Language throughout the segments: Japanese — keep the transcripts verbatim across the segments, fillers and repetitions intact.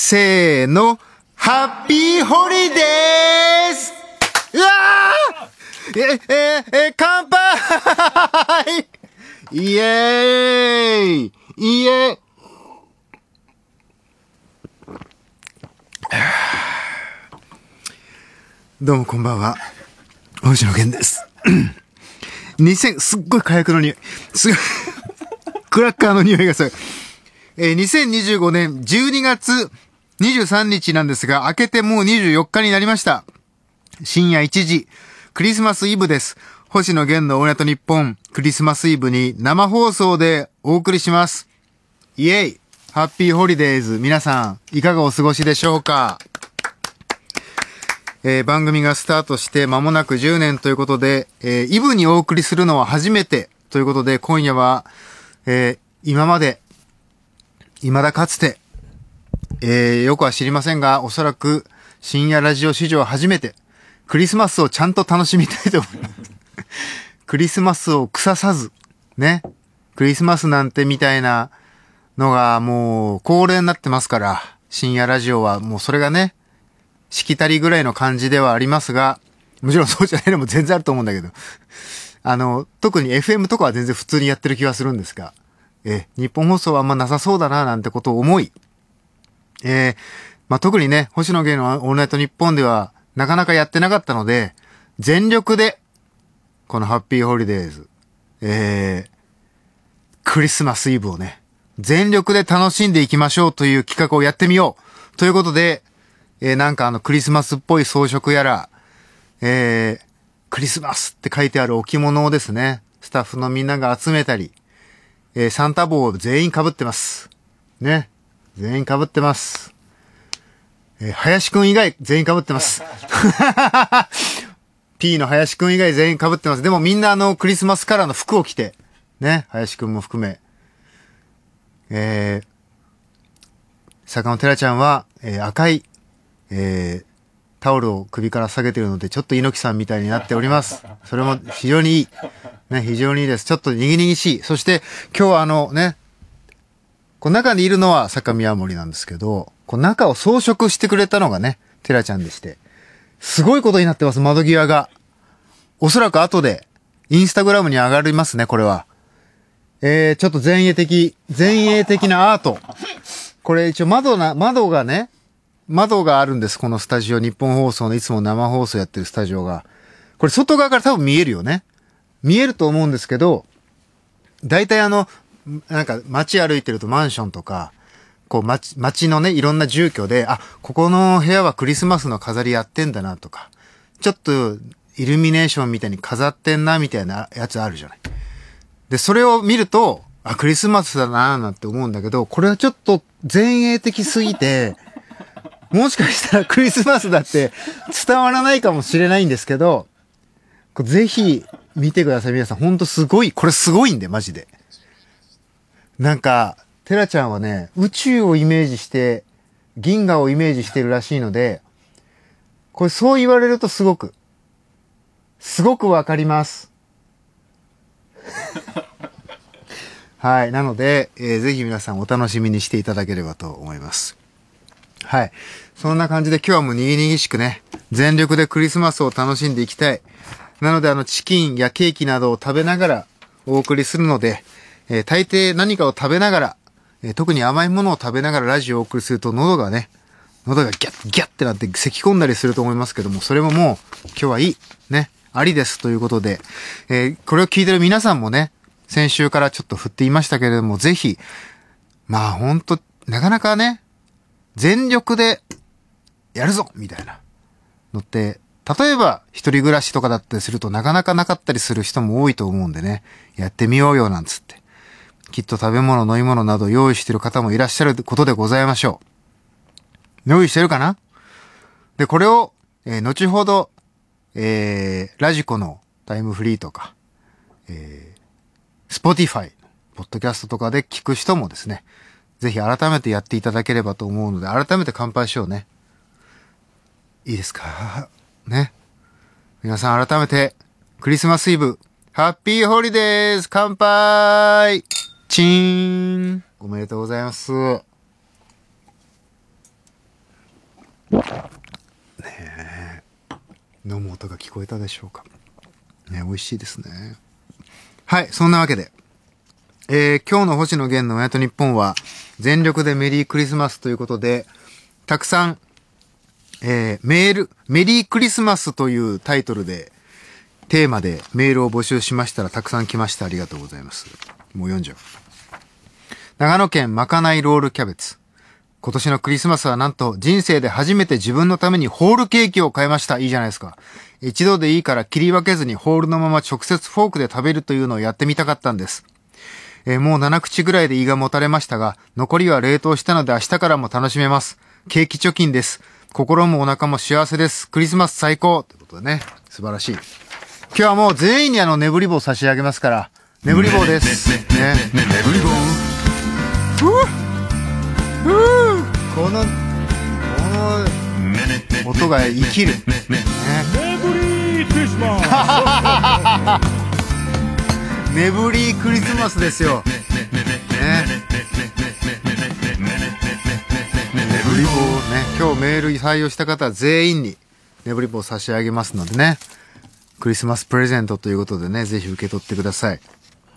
せーの、ハッピーホリデーズ。うわーえ、え、え、乾杯イエーイイエーイどうもこんばんは。星野源です。にせん、すっごい火薬の匂い。すごい。クラッカーの匂いがする。えー、にせんにじゅうごねんじゅうにがつにじゅうさんにちなんですが、明けてもうにじゅうよっかになりました。深夜いちじ、クリスマスイブです。星野源のオールナイトニッポン、クリスマスイブに生放送でお送りします。イエイハッピーホリデーズ。皆さん、いかがお過ごしでしょうか。えー、番組がスタートして間もなくじゅうねんということで、えー、イブにお送りするのは初めてということで、今夜は、えー、今まで、未だかつて、えー、よくは知りませんが、おそらく深夜ラジオ史上初めて、クリスマスをちゃんと楽しみたいと思います。クリスマスを腐さず、ね。クリスマスなんてみたいなのがもう恒例になってますから、深夜ラジオはもうそれがね、しきたりぐらいの感じではありますが、もちろんそうじゃないのも全然あると思うんだけど、あの、特に エフエム とかは全然普通にやってる気がするんですが、えー、日本放送はあんまなさそうだななんてことを思い、えー、まあ、特にね、星野源のオールナイトニッポンではなかなかやってなかったので、全力で、このハッピーホリデーズ、えー、クリスマスイブをね、全力で楽しんでいきましょうという企画をやってみようということで、えー、なんかあのクリスマスっぽい装飾やら、えー、クリスマスって書いてある置物をですね、スタッフのみんなが集めたり、えー、サンタ帽を全員被ってます。ね。全員被ってます。えー、林くん以外全員被ってます。P の林くん以外全員被ってます。でもみんなあのクリスマスカラーの服を着て、ね。林くんも含め。えー、坂野寺ちゃんは、えー、赤い、えー、タオルを首から下げているので、ちょっと猪木さんみたいになっております。それも非常にいい。ね、非常にいいです。ちょっとにぎにぎしい。そして、今日はあのね、この中にいるのは坂宮森なんですけど、この中を装飾してくれたのがね、テラちゃんでして。すごいことになってます、窓際が。おそらく後で、インスタグラムに上がりますね、これは。えー、ちょっと前衛的、前衛的なアート。これ一応窓な、窓がね、窓があるんです、このスタジオ。日本放送のいつも生放送やってるスタジオが。これ外側から多分見えるよね。見えると思うんですけど、大体あの、なんか街歩いてるとマンションとか、こう街、街のね、いろんな住居で、あ、ここの部屋はクリスマスの飾りやってんだなとか、ちょっとイルミネーションみたいに飾ってんなみたいなやつあるじゃない。で、それを見ると、あ、クリスマスだなーなんて思うんだけど、これはちょっと前衛的すぎて、もしかしたらクリスマスだって伝わらないかもしれないんですけど、ぜひ見てください、皆さん。ほんとすごい、これすごいんで、マジで。なんか、テラちゃんはね、宇宙をイメージして、銀河をイメージしてるらしいので、これそう言われるとすごく、すごくわかります。はい。なので、えー、ぜひ皆さんお楽しみにしていただければと思います。はい。そんな感じで今日はもうにぎにぎしくね、全力でクリスマスを楽しんでいきたい。なのであのチキンやケーキなどを食べながらお送りするので、えー、大抵何かを食べながら、えー、特に甘いものを食べながらラジオをお送りすると喉がね、喉がギャッギャッってなって咳込んだりすると思いますけども、それももう今日はいい。ね。ありですということで、えー、これを聞いてる皆さんもね、先週からちょっと振っていましたけれども、ぜひ、まあほんと、なかなかね、全力でやるぞみたいなのって、例えば一人暮らしとかだったりするとなかなかなかったりする人も多いと思うんでね、やってみようよなんつって。きっと食べ物、飲み物など用意してる方もいらっしゃることでございましょう。用意してるかな？で、これを、えー、後ほど、えー、ラジコのタイムフリーとか、えー、スポティファイ、ポッドキャストとかで聞く人もですね、ぜひ改めてやっていただければと思うので、改めて乾杯しようね。いいですか？ね。皆さん改めて、クリスマスイブ、ハッピーホリデーズ、乾杯チーンおめでとうございます。 ねえ、飲む音が聞こえたでしょうかね。美味しいですね。はい、そんなわけで、えー、今日の星野源の親と日本は全力でメリークリスマスということで、たくさん、えー、メール、メリークリスマスというタイトルで、テーマでメールを募集しましたらたくさん来ました。ありがとうございます。もう読んじゃう。長野県まかないロールキャベツ。今年のクリスマスはなんと人生で初めて自分のためにホールケーキを買いました。いいじゃないですか。一度でいいから切り分けずにホールのまま直接フォークで食べるというのをやってみたかったんです。えー、もうなな口ぐらいで胃がもたれましたが、残りは冷凍したので明日からも楽しめます。ケーキ貯金です。心もお腹も幸せです。クリスマス最高ということでね。素晴らしい。今日はもう全員にあの、眠り棒差し上げますから、眠り棒です。ね。眠り棒。ふぅふぅこの、この、音が生きる。ね。眠りクリスマス眠りクリスマスですよ。ね。眠り棒ね。今日メール採用した方は全員に眠り棒差し上げますのでね。クリスマスプレゼントということでね、ぜひ受け取ってください。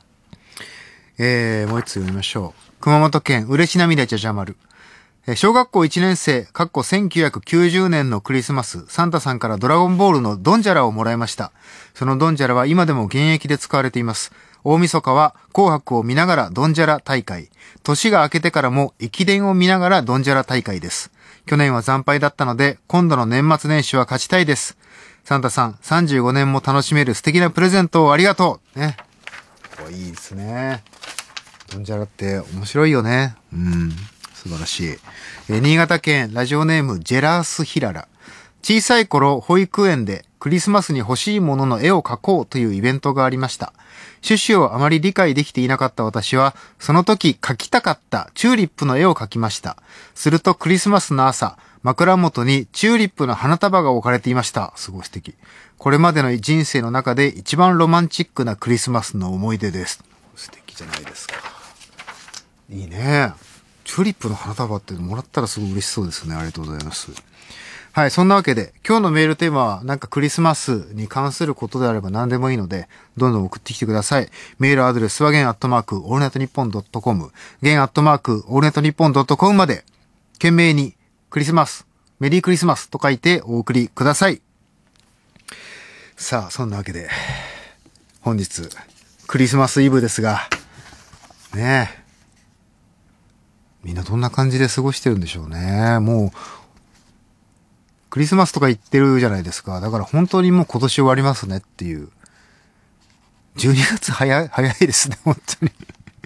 えー、もう一つ読みましょう。熊本県、嬉し涙じゃじゃ丸。小学校いちねん生、かっこせんきゅうひゃくきゅうじゅうねんのクリスマス、サンタさんからドラゴンボールのドンジャラをもらいました。そのドンジャラは今でも現役で使われています。大晦日は紅白を見ながらドンジャラ大会。年が明けてからも駅伝を見ながらドンジャラ大会です。去年は惨敗だったので、今度の年末年始は勝ちたいです。サンタさん、さんじゅうごねんも楽しめる素敵なプレゼントをありがとう。ね。いいですね。ドンジャラって面白いよね。うん。素晴らしい。え、新潟県ラジオネームジェラースヒララ。小さい頃保育園でクリスマスに欲しいものの絵を描こうというイベントがありました。趣旨をあまり理解できていなかった私は、その時描きたかったチューリップの絵を描きました。するとクリスマスの朝、枕元にチューリップの花束が置かれていました。すごい素敵。これまでの人生の中で一番ロマンチックなクリスマスの思い出です。素敵じゃないですか。いいね。チューリップの花束ってもらったらすごい嬉しそうですね。ありがとうございます。はい、そんなわけで、今日のメールテーマはなんかクリスマスに関することであれば何でもいいので、どんどん送ってきてください。メールアドレスはゲンアットマークオールナイトニッポンドットコム、ゲンアットマークオールナイトニッポンドットコムまで、懸命にクリスマス、メリークリスマスと書いてお送りください。さあ、そんなわけで、本日、クリスマスイブですが、ねえ、みんなどんな感じで過ごしてるんでしょうね。もう、クリスマスとか言ってるじゃないですか。だから本当にもう今年終わりますねっていう。じゅうにがつ早い、早いですね、本当に。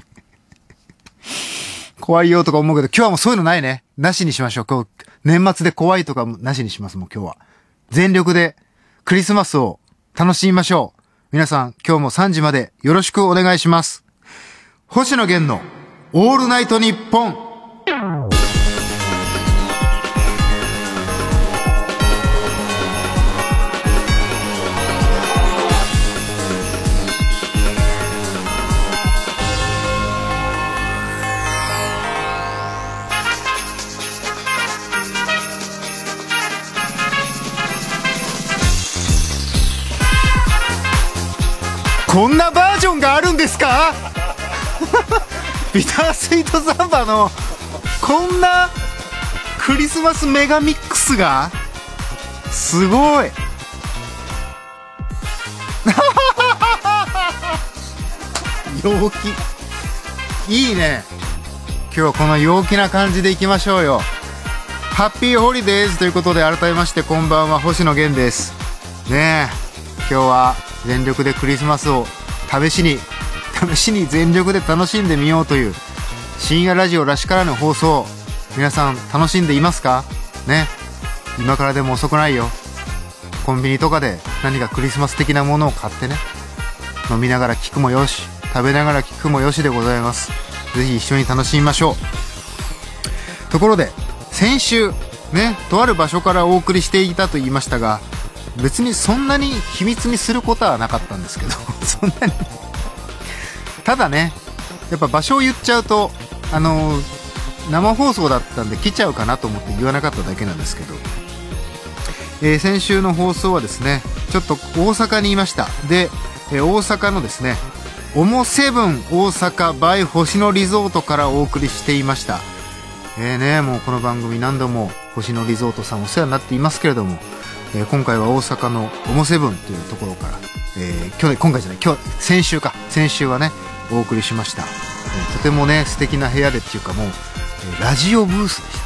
怖いよとか思うけど、今日はもうそういうのないね。なしにしましょう。今日、年末で怖いとかなしにします、もう今日は。全力でクリスマスを楽しみましょう。皆さん、今日もさんじまでよろしくお願いします。星野源のオールナイトニッポン。こんなバージョンがあるんですかビタースイートサンバのこんなクリスマスメガミックスがすごい陽気いいね。今日はこの陽気な感じでいきましょうよ。ハッピーホリデーズということで、改めましてこんばんは、星野源ですね。え今日は全力でクリスマスを試しに試しに全力で楽しんでみようという深夜ラジオらしからぬ放送、皆さん楽しんでいますかね。今からでも遅くないよ。コンビニとかで何かクリスマス的なものを買ってね、飲みながら聞くもよし、食べながら聞くもよしでございます。ぜひ一緒に楽しみましょう。ところで先週ね、とある場所からお送りしていたと言いましたが、別にそんなに秘密にすることはなかったんですけどそんなにただね、やっぱ場所を言っちゃうと、あのー、 生放送だったんで来ちゃうかなと思って言わなかっただけなんですけど、えー、先週の放送はですね、ちょっと大阪にいました。で、えー、大阪のですね、オモセブン大阪 by 星野リゾートからお送りしていました。えーね、もうこの番組何度も星野リゾートさんお世話になっていますけれども、えー、今回は大阪のオモセブンというところから、えー、去年、今回じゃない、今日、先週か、先週はね、お送りしました。えー、とてもね、素敵な部屋でっていうかもう、えー、ラジオブースでした。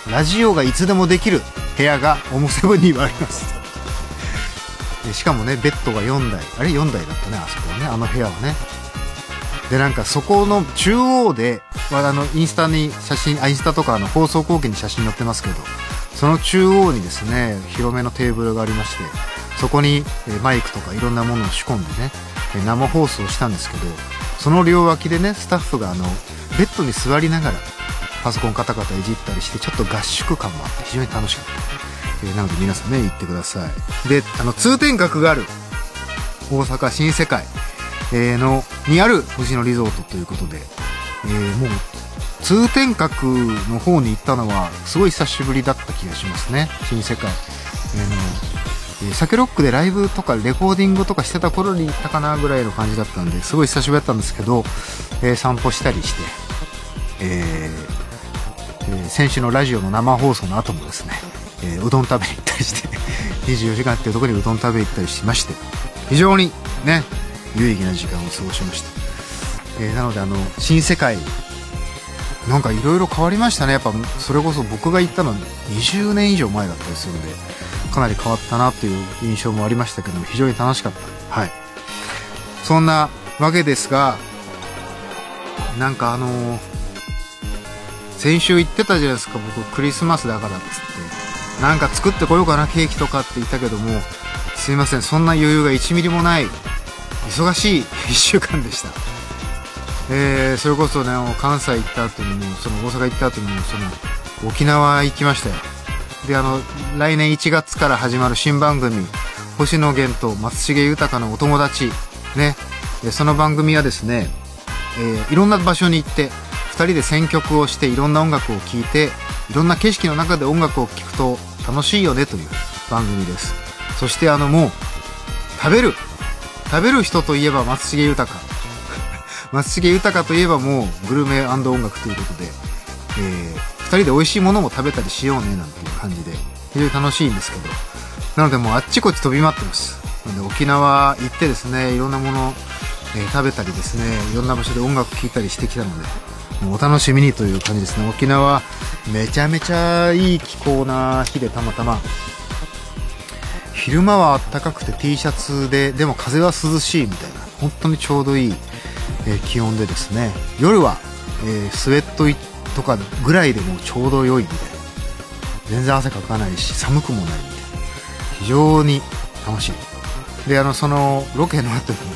ラジオがいつでもできる部屋がオモセブンにはあります。しかもね、ベッドがよんだい、あれよんだいだったね、あそこはね、あの部屋はね。で、なんかそこの中央で、あの、インスタに写真、あ、インスタとかあの放送後期に写真載ってますけど、その中央にですね、広めのテーブルがありまして、そこにマイクとかいろんなものを仕込んでね、生放送したんですけど、その両脇でね、スタッフがあの、ベッドに座りながら、パソコンカタカタいじったりして、ちょっと合宿感もあって非常に楽しかった。なので皆さんね、行ってください。で、あの通天閣がある大阪新世界、えー、のにある星野リゾートということで、えー、もう通天閣の方に行ったのはすごい久しぶりだった気がしますね。新世界、えー、のサケロックでライブとかレコーディングとかしてた頃に行ったかなぐらいの感じだったんで、すごい久しぶりだったんですけど、えー、散歩したりして、えーえー、先週のラジオの生放送の後もですね、えー、うどん食べに行ったりしてにじゅうよじかんっていうところにうどん食べに行ったりしまして、非常にね有意義な時間を過ごしました。えー、なのであの新世界なんかいろいろ変わりましたね。やっぱそれこそ僕が行ったのはにじゅうねん以上前だったりするので、かなり変わったなっていう印象もありましたけども、非常に楽しかった。はい、そんなわけですが、なんかあのー、先週言ってたじゃないですか、僕クリスマスだからっつってなんか作ってこようかな、ケーキとかって言ったけども、すいません、そんな余裕がいちミリもない忙しいいっしゅうかんでした。えー、それこそね、関西行った後にも、その大阪行った後にも、その沖縄行きましたよ。で、あの来年いちがつから始まる新番組、星野源と松重豊のお友達ね、その番組はですね、えー、いろんな場所に行ってふたりで選曲をして、いろんな音楽を聴いて、いろんな景色の中で音楽を聴くと楽しいよねという番組です。そしてあのもう食べる食べる人といえば松重豊松重豊といえばもうグルメ&音楽ということで、えー、ふたりで美味しいものも食べたりしようねなんていう感じで非常に楽しいんですけど、なのでもうあっちこっち飛び回ってます。なので沖縄行ってですね、いろんなもの、えー、食べたりですね、いろんな場所で音楽聴いたりしてきたので、もうお楽しみにという感じですね。沖縄めちゃめちゃいい気候な日で、たまたま昼間は暖かくて T シャツで、でも風は涼しいみたいな、本当にちょうどいい、えー、気温でですね、夜は、えー、スウェットとかぐらいでもちょうど良いみたいな、全然汗かかないし寒くもないみたいな、非常に楽しい。で、あのそのロケの後に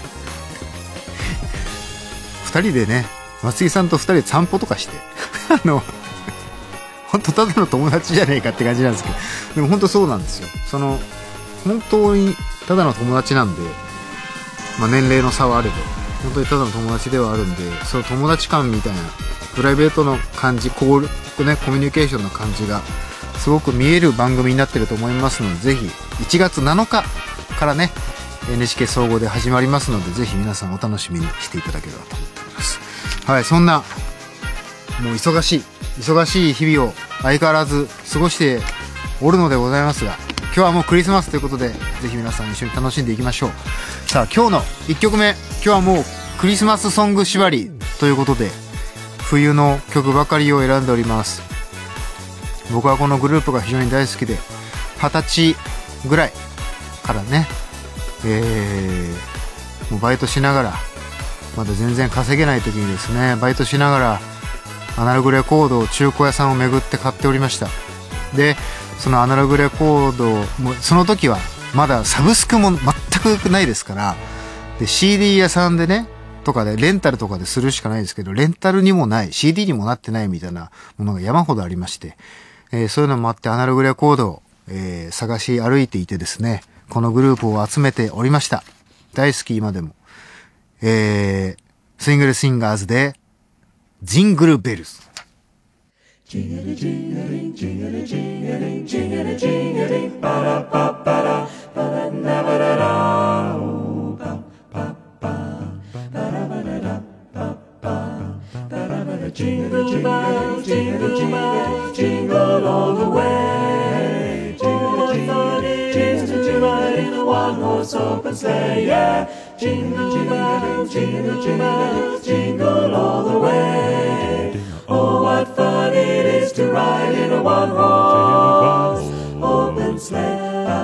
ふたりでね、松井さんとふたりで散歩とかしてあの本当ただの友達じゃねえかって感じなんですけど、でも本当そうなんですよ。その本当にただの友達なんで、まあ、年齢の差はあれど本当にただの友達ではあるんで、その友達感みたいなプライベートの感じ、コール、ね、コミュニケーションの感じがすごく見える番組になってると思いますので、ぜひいちがつなのかからね エヌエイチケー 総合で始まりますので、ぜひ皆さんお楽しみにしていただければと思っております。はい、そんなもう忙しい忙しい日々を相変わらず過ごしておるのでございますが、今日はもうクリスマスということで、ぜひ皆さん一緒に楽しんでいきましょう。さあ今日のいっきょくめ、今日はもうクリスマスソング縛りということで、冬の曲ばかりを選んでおります。僕はこのグループが非常に大好きで、はたちぐらいからね、えー、もうバイトしながら、まだ全然稼げない時にですね、バイトしながらアナログレコードを中古屋さんを巡って買っておりました。で、そのアナログレコードもその時はまだサブスクも全くないですから、で シーディー 屋さんでねとかでレンタルとかでするしかないですけど、レンタルにもない シーディー にもなってないみたいなものが山ほどありまして、えー、そういうのもあってアナログレコードを、えー、探し歩いていてですね、このグループを集めておりました。大好き今でも。えー、シングルシンガーズでジングルベルズ。 Jingle bells, jingle bells, jingle all the way. Oh, what fun it is to ride in a one-horse open sleigh, yeah. Jingle bells, jingle bells, jingle all the way. Oh, what fun it is to ride in a one-horse open sleigh.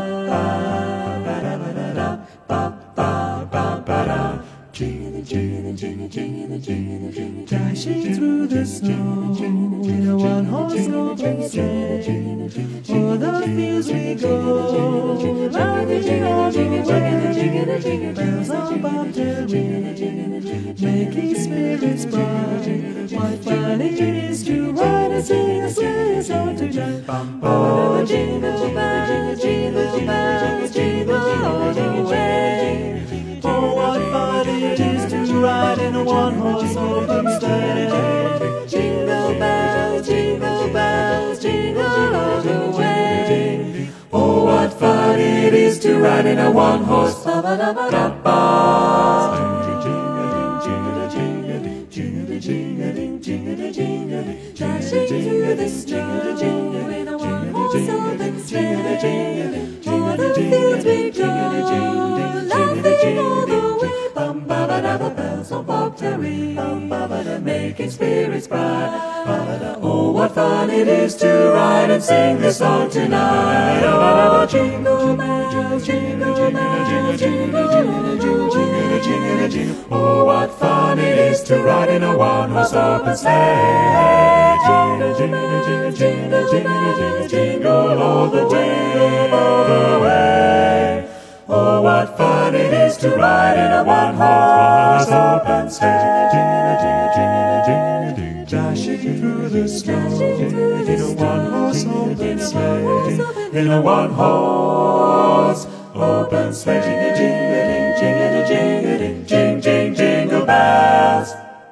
Jingle, jingle, jingle, jingle, jingle, jingle, dashing through the snow in a one-horse open sleigh. O'er the fields we go, laughing, jingle, jingle, jingle, jingle, jingle, bells on bobtail ring, making spirits bright. What fun it is to ride and sing a sleigh song tonight. Oh, jingle bells, jingle bells, jingle all the way. Oh, what fun it is to ride in a one-horse open sleigh. Jingle bells, jingle bells, jingle all the way. Oh, what fun it is to ride in a one-horse ba-ba-da-ba-da-ba. Dashing through the snow in a one-horse open sleigh. O'er the fields we go, laughing all the way. Bells on bobtail ring, making spirits bright. Oh, what fun it is to ride and sing this song tonight. Oh, jingle bells, jingle bells, jingle, jingle, jingle, jingle, jingle, jingle. Oh, what fun it is to ride in a one-horse open sleigh. Jingle, jingle, jingle, jingle, jingle, jingle, jingle all the way, all the way. Oh, what fun it is to ride in a one-horse open sleigh. Jingle, jingle, jingle, jingle, dashing through the snow in a one-horse open sleigh. In a one-horse open sleigh. Jingle, jingle, jingle, jingle, jingle, jingle bells.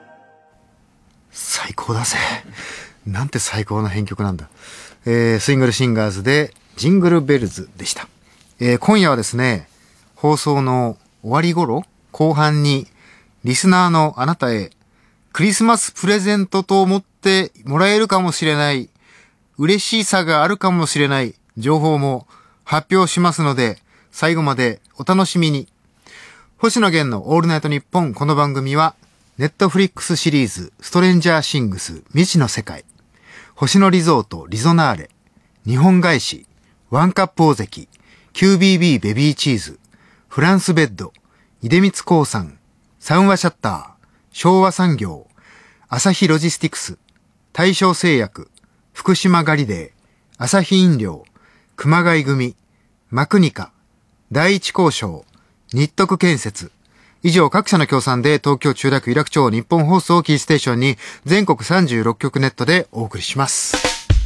最高だぜ。なんて最高な編曲なんだ。えー、スイングルシンガーズでジングルベルズでした。えー、今夜はですね、放送の終わり頃、後半に、リスナーのあなたへ、クリスマスプレゼントと思ってもらえるかもしれない、嬉しさがあるかもしれない情報も発表しますので、最後までお楽しみに。星野源のオールナイトニッポン、この番組は、ネットフリックスシリーズ、ストレンジャーシングス、未知の世界、星野リゾート、リゾナーレ、日本外資、ワンカップ大関、キュービービー ベビーチーズ、フランスベッド、出光興産、三和シャッター、昭和産業、朝日ロジスティクス、大正製薬、福島ガリデー、朝日飲料、熊谷組、マクニカ、第一交渉、日徳建設、以上各社の協賛で東京千代田区有楽町日本放送キーステーションに全国さんじゅうろっきょくネットでお送りします。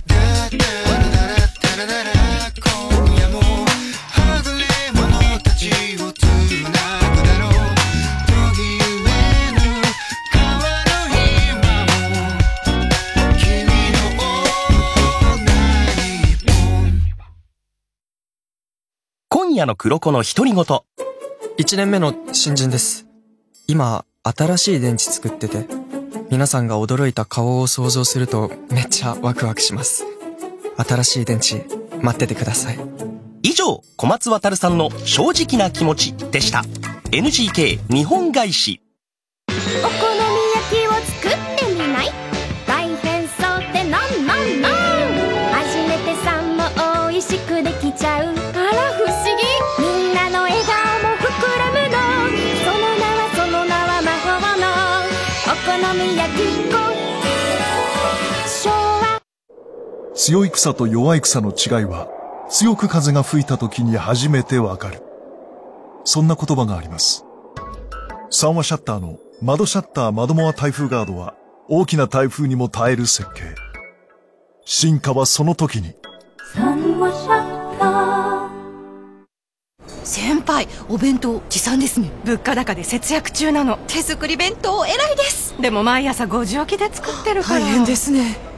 今夜の黒子の独り言。 いちねんめの新人です。今、新しい電池作ってて、皆さんが驚いた顔を想像するとめっちゃワクワクします。新しい電池、待っててください。 以上、小松渉さんの正直な気持ちでした。エヌジーケー 日本外資。 お好み焼きを作ってみない？大変そうってなんなんなん？初めてさんも美味しくできちゃう。あら不思議。みんなの笑顔も膨らむの。その名はその名は魔法のお好み焼き粉。昭和。 強い草と弱い草の違いは強く風が吹いた時に初めてわかる。そんな言葉があります。三和シャッターの窓シャッター窓モア台風ガードは大きな台風にも耐える設計。進化はその時に。 三和シャッター。 先輩、お弁当持参ですね。物価高で節約中なの。手作り弁当偉いです。でも毎朝ごじ起きで作ってるから大変ですね。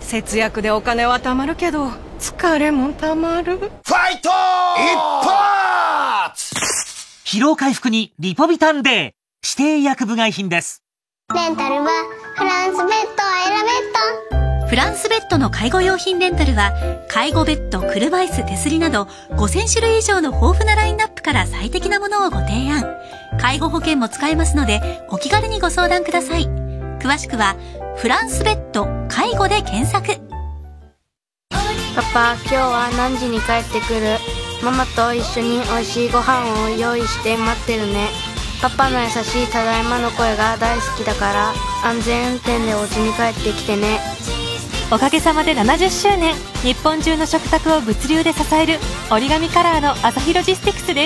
節約でお金は貯まるけど疲れも貯まる。ファイト一発疲労回復にリポビタン D 指定医薬部外品です。 レンタルはフランスベッドを選べた。 フランスベッドの介護用品レンタルは介護ベッド、車椅子、手すりなどごせん種類以上の豊富なラインナップから最適なものをご提案。介護保険も使えますのでお気軽にご相談ください。詳しくはフランスベッド介護で検索。 パパ、今日は何時に帰ってくる？ママと一緒に美味しいご飯を用意して待ってるね。パパの優しいただいまの声が大好きだから安全運転でお家に帰ってきてね。 おかげさまでななじゅっしゅうねん、日本中の食卓を物流で支える折り紙カラーのアサヒロジスティクスです。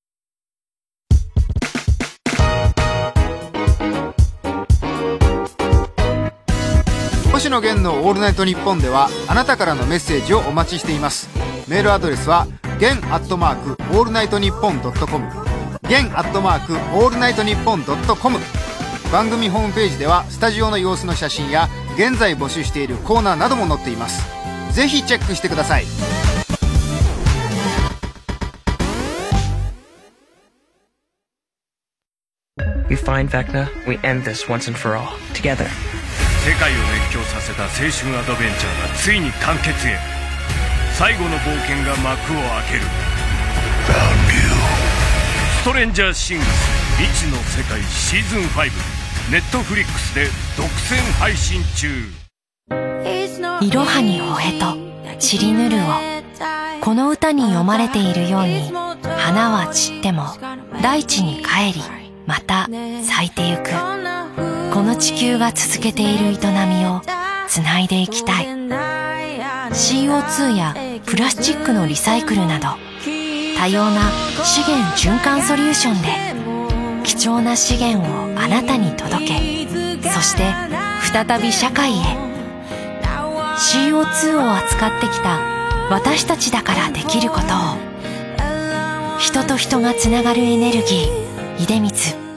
星野源のオールナイトニッポンではあなたからのメッセージをお待ちしています。メールアドレスは源アットマークオールナイトニッポンドットコム、源アットマークオールナイトニッポンドットコム。番組ホームページではスタジオの様子の写真や現在募集しているコーナーなども載っています。ぜひチェックしてください。 You find Vecna, we end this once and for all, together. 世界を熱狂させた青春アドベンチャーがついに完結へ。最後の冒険が幕を開ける。ストレンジャーシングス未知の世界シーズンファイブ、ネットフリックスで独占配信中。 いろはにほえと散りぬるを、この歌に読まれているように、花は散っても大地に帰りまた咲いてゆく。この地球が続けている営みをつないでいきたい。 シーオーツー やプラスチックのリサイクルなど多様な資源循環ソリューションで貴重な資源をあなたに届け、そして再び社会へ。 シーオーツー を扱ってきた私たちだからできることを。人と人がつながるエネルギー、出光。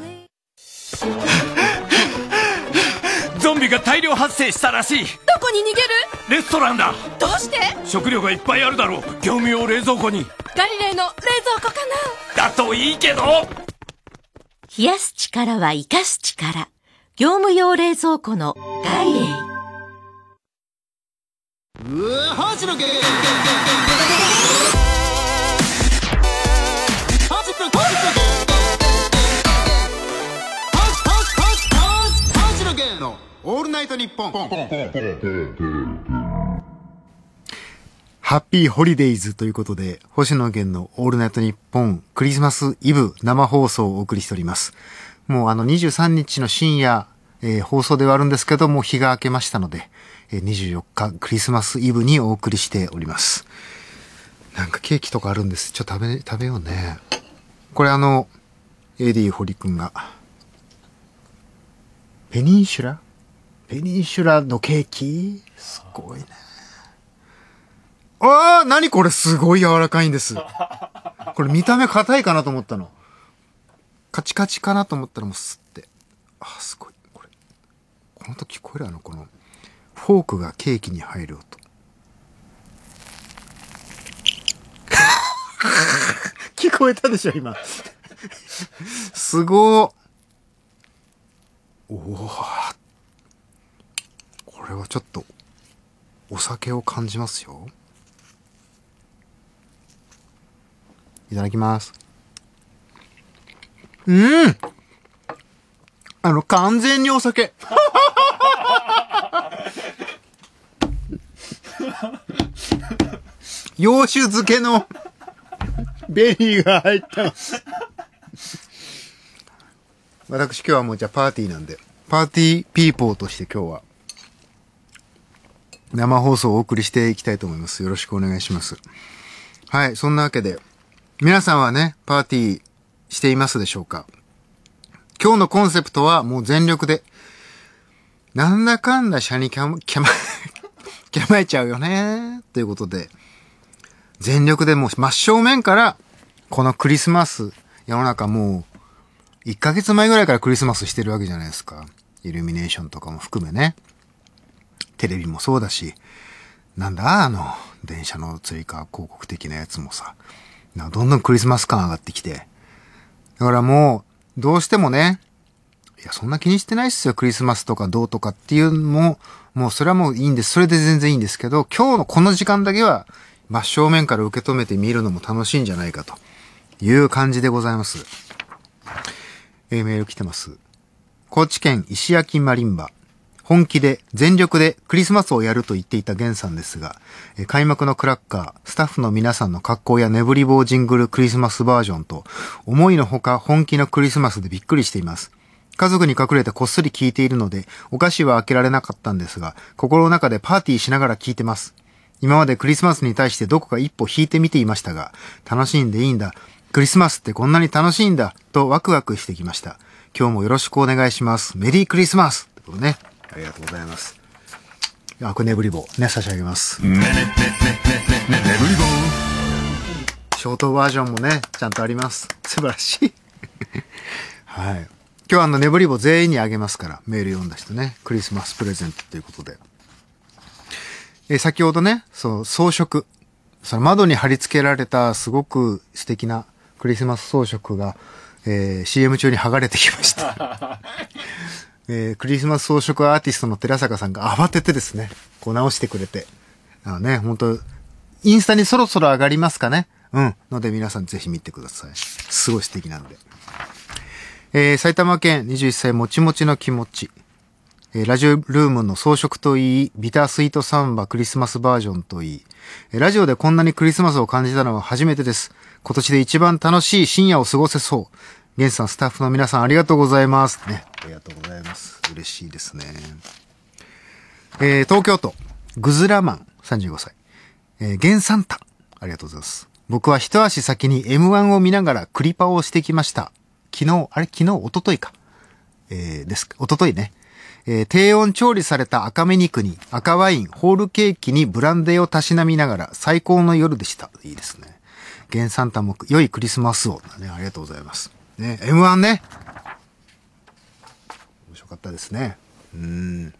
ゾンビが大量発生したらしい。 どこに逃げる？ レストランだ。 どうして？ 食料がいっぱいあるだろう。業務用冷蔵庫に。 ガリレーの冷蔵庫かな。だといいけど。 冷やす力は生かす力。業務用冷蔵庫のガリレー。 うわ、星野源。 オールナイトニッポン。ハッピーホリデイズということで、星野源のオールナイトニッポンクリスマスイブ生放送をお送りしております。もうあのにじゅうさんにちの深夜、えー、放送ではあるんですけども、日が明けましたので、えー、にじゅうよっかクリスマスイブにお送りしております。なんかケーキとかあるんです。ちょっと食べ、食べようね。これあの、エーディー 堀くんが、ペニンシュラペニンシュラのケーキすごいね。あー、なにこれすごい柔らかいんです。これ見た目硬いかなと思ったの。カチカチかなと思ったらもうすって。あー、すごい。これ。この時聞こえるあの、この、フォークがケーキに入る音。聞こえたでしょ、今。すごー。おー。これはちょっとお酒を感じますよ。いただきます。うん。あの完全にお酒。洋酒漬けのベリーが入ってます。私今日はもうじゃあパーティーなんで、パーティーピーポーとして今日は生放送をお送りしていきたいと思います。よろしくお願いします。はい、そんなわけで、皆さんはね、パーティーしていますでしょうか？今日のコンセプトはもう全力で、なんだかんだシャにキャマ、キャマ、キャマえちゃうよねということで、全力でもう真正面から、このクリスマス、世の中もう、いっかげつまえぐらいからクリスマスしてるわけじゃないですか。イルミネーションとかも含めね。っテレビもそうだし、なんだあの、電車の追加広告的なやつもさ、なんかどんどんクリスマス感上がってきて。だからもう、どうしてもね、いや、そんな気にしてないっすよ、クリスマスとかどうとかっていうのも、もうそれはもういいんです。それで全然いいんですけど、今日のこの時間だけは、真正面から受け止めてみるのも楽しいんじゃないかという感じでございます。えー、メール来てます。高知県石焼マリンバ。本気で全力でクリスマスをやると言っていたゲンさんですが、えー、開幕のクラッカー、スタッフの皆さんの格好やネブリボージングルクリスマスバージョンと、思いのほか本気のクリスマスでびっくりしています。家族に隠れてこっそり聞いているので、お菓子は開けられなかったんですが、心の中でパーティーしながら聞いてます。今までクリスマスに対してどこか一歩引いてみていましたが、楽しんでいいんだ。クリスマスってこんなに楽しいんだ。とワクワクしてきました。今日もよろしくお願いします。メリークリスマスってことね。ありがとうございます。あ、これネブリボーね、差し上げます。ネブリボー。ショートバージョンもね、ちゃんとあります。素晴らしい。はい。今日はあのネブリボー全員にあげますから、メール読んだ人ね、クリスマスプレゼントということで。えー、先ほどね、そう、装飾。その窓に貼り付けられたすごく素敵なクリスマス装飾が、えー、シーエム 中に剥がれてきました。えー、クリスマス装飾アーティストの寺坂さんが慌ててですね、こう直してくれて。あのね、本当インスタにそろそろ上がりますかね。うん。ので皆さんぜひ見てください。すごい素敵なんで。えー、埼玉県にじゅういっさいもちもちの気持ち。えー、ラジオルームの装飾といい、ビタースイートサンバクリスマスバージョンといい、えー、ラジオでこんなにクリスマスを感じたのは初めてです。今年で一番楽しい深夜を過ごせそう。ゲンさん、スタッフの皆さんありがとうございます。ね。ありがとうございます。嬉しいですね。えー、東京都、グズラマンさんじゅうごさい。えー、ゲンサンタ。ありがとうございます。僕は一足先に エムワン を見ながらクリパをしてきました。昨日、あれ昨日、一昨日か。えー、ですか。一昨日ね。えー、低温調理された赤身肉に赤ワイン、ホールケーキにブランデーをたしなみながら最高の夜でした。いいですね。ゲンサンタも良いクリスマスを。ね、ありがとうございます。ね、エムワン ね。面白かったですね。うーん。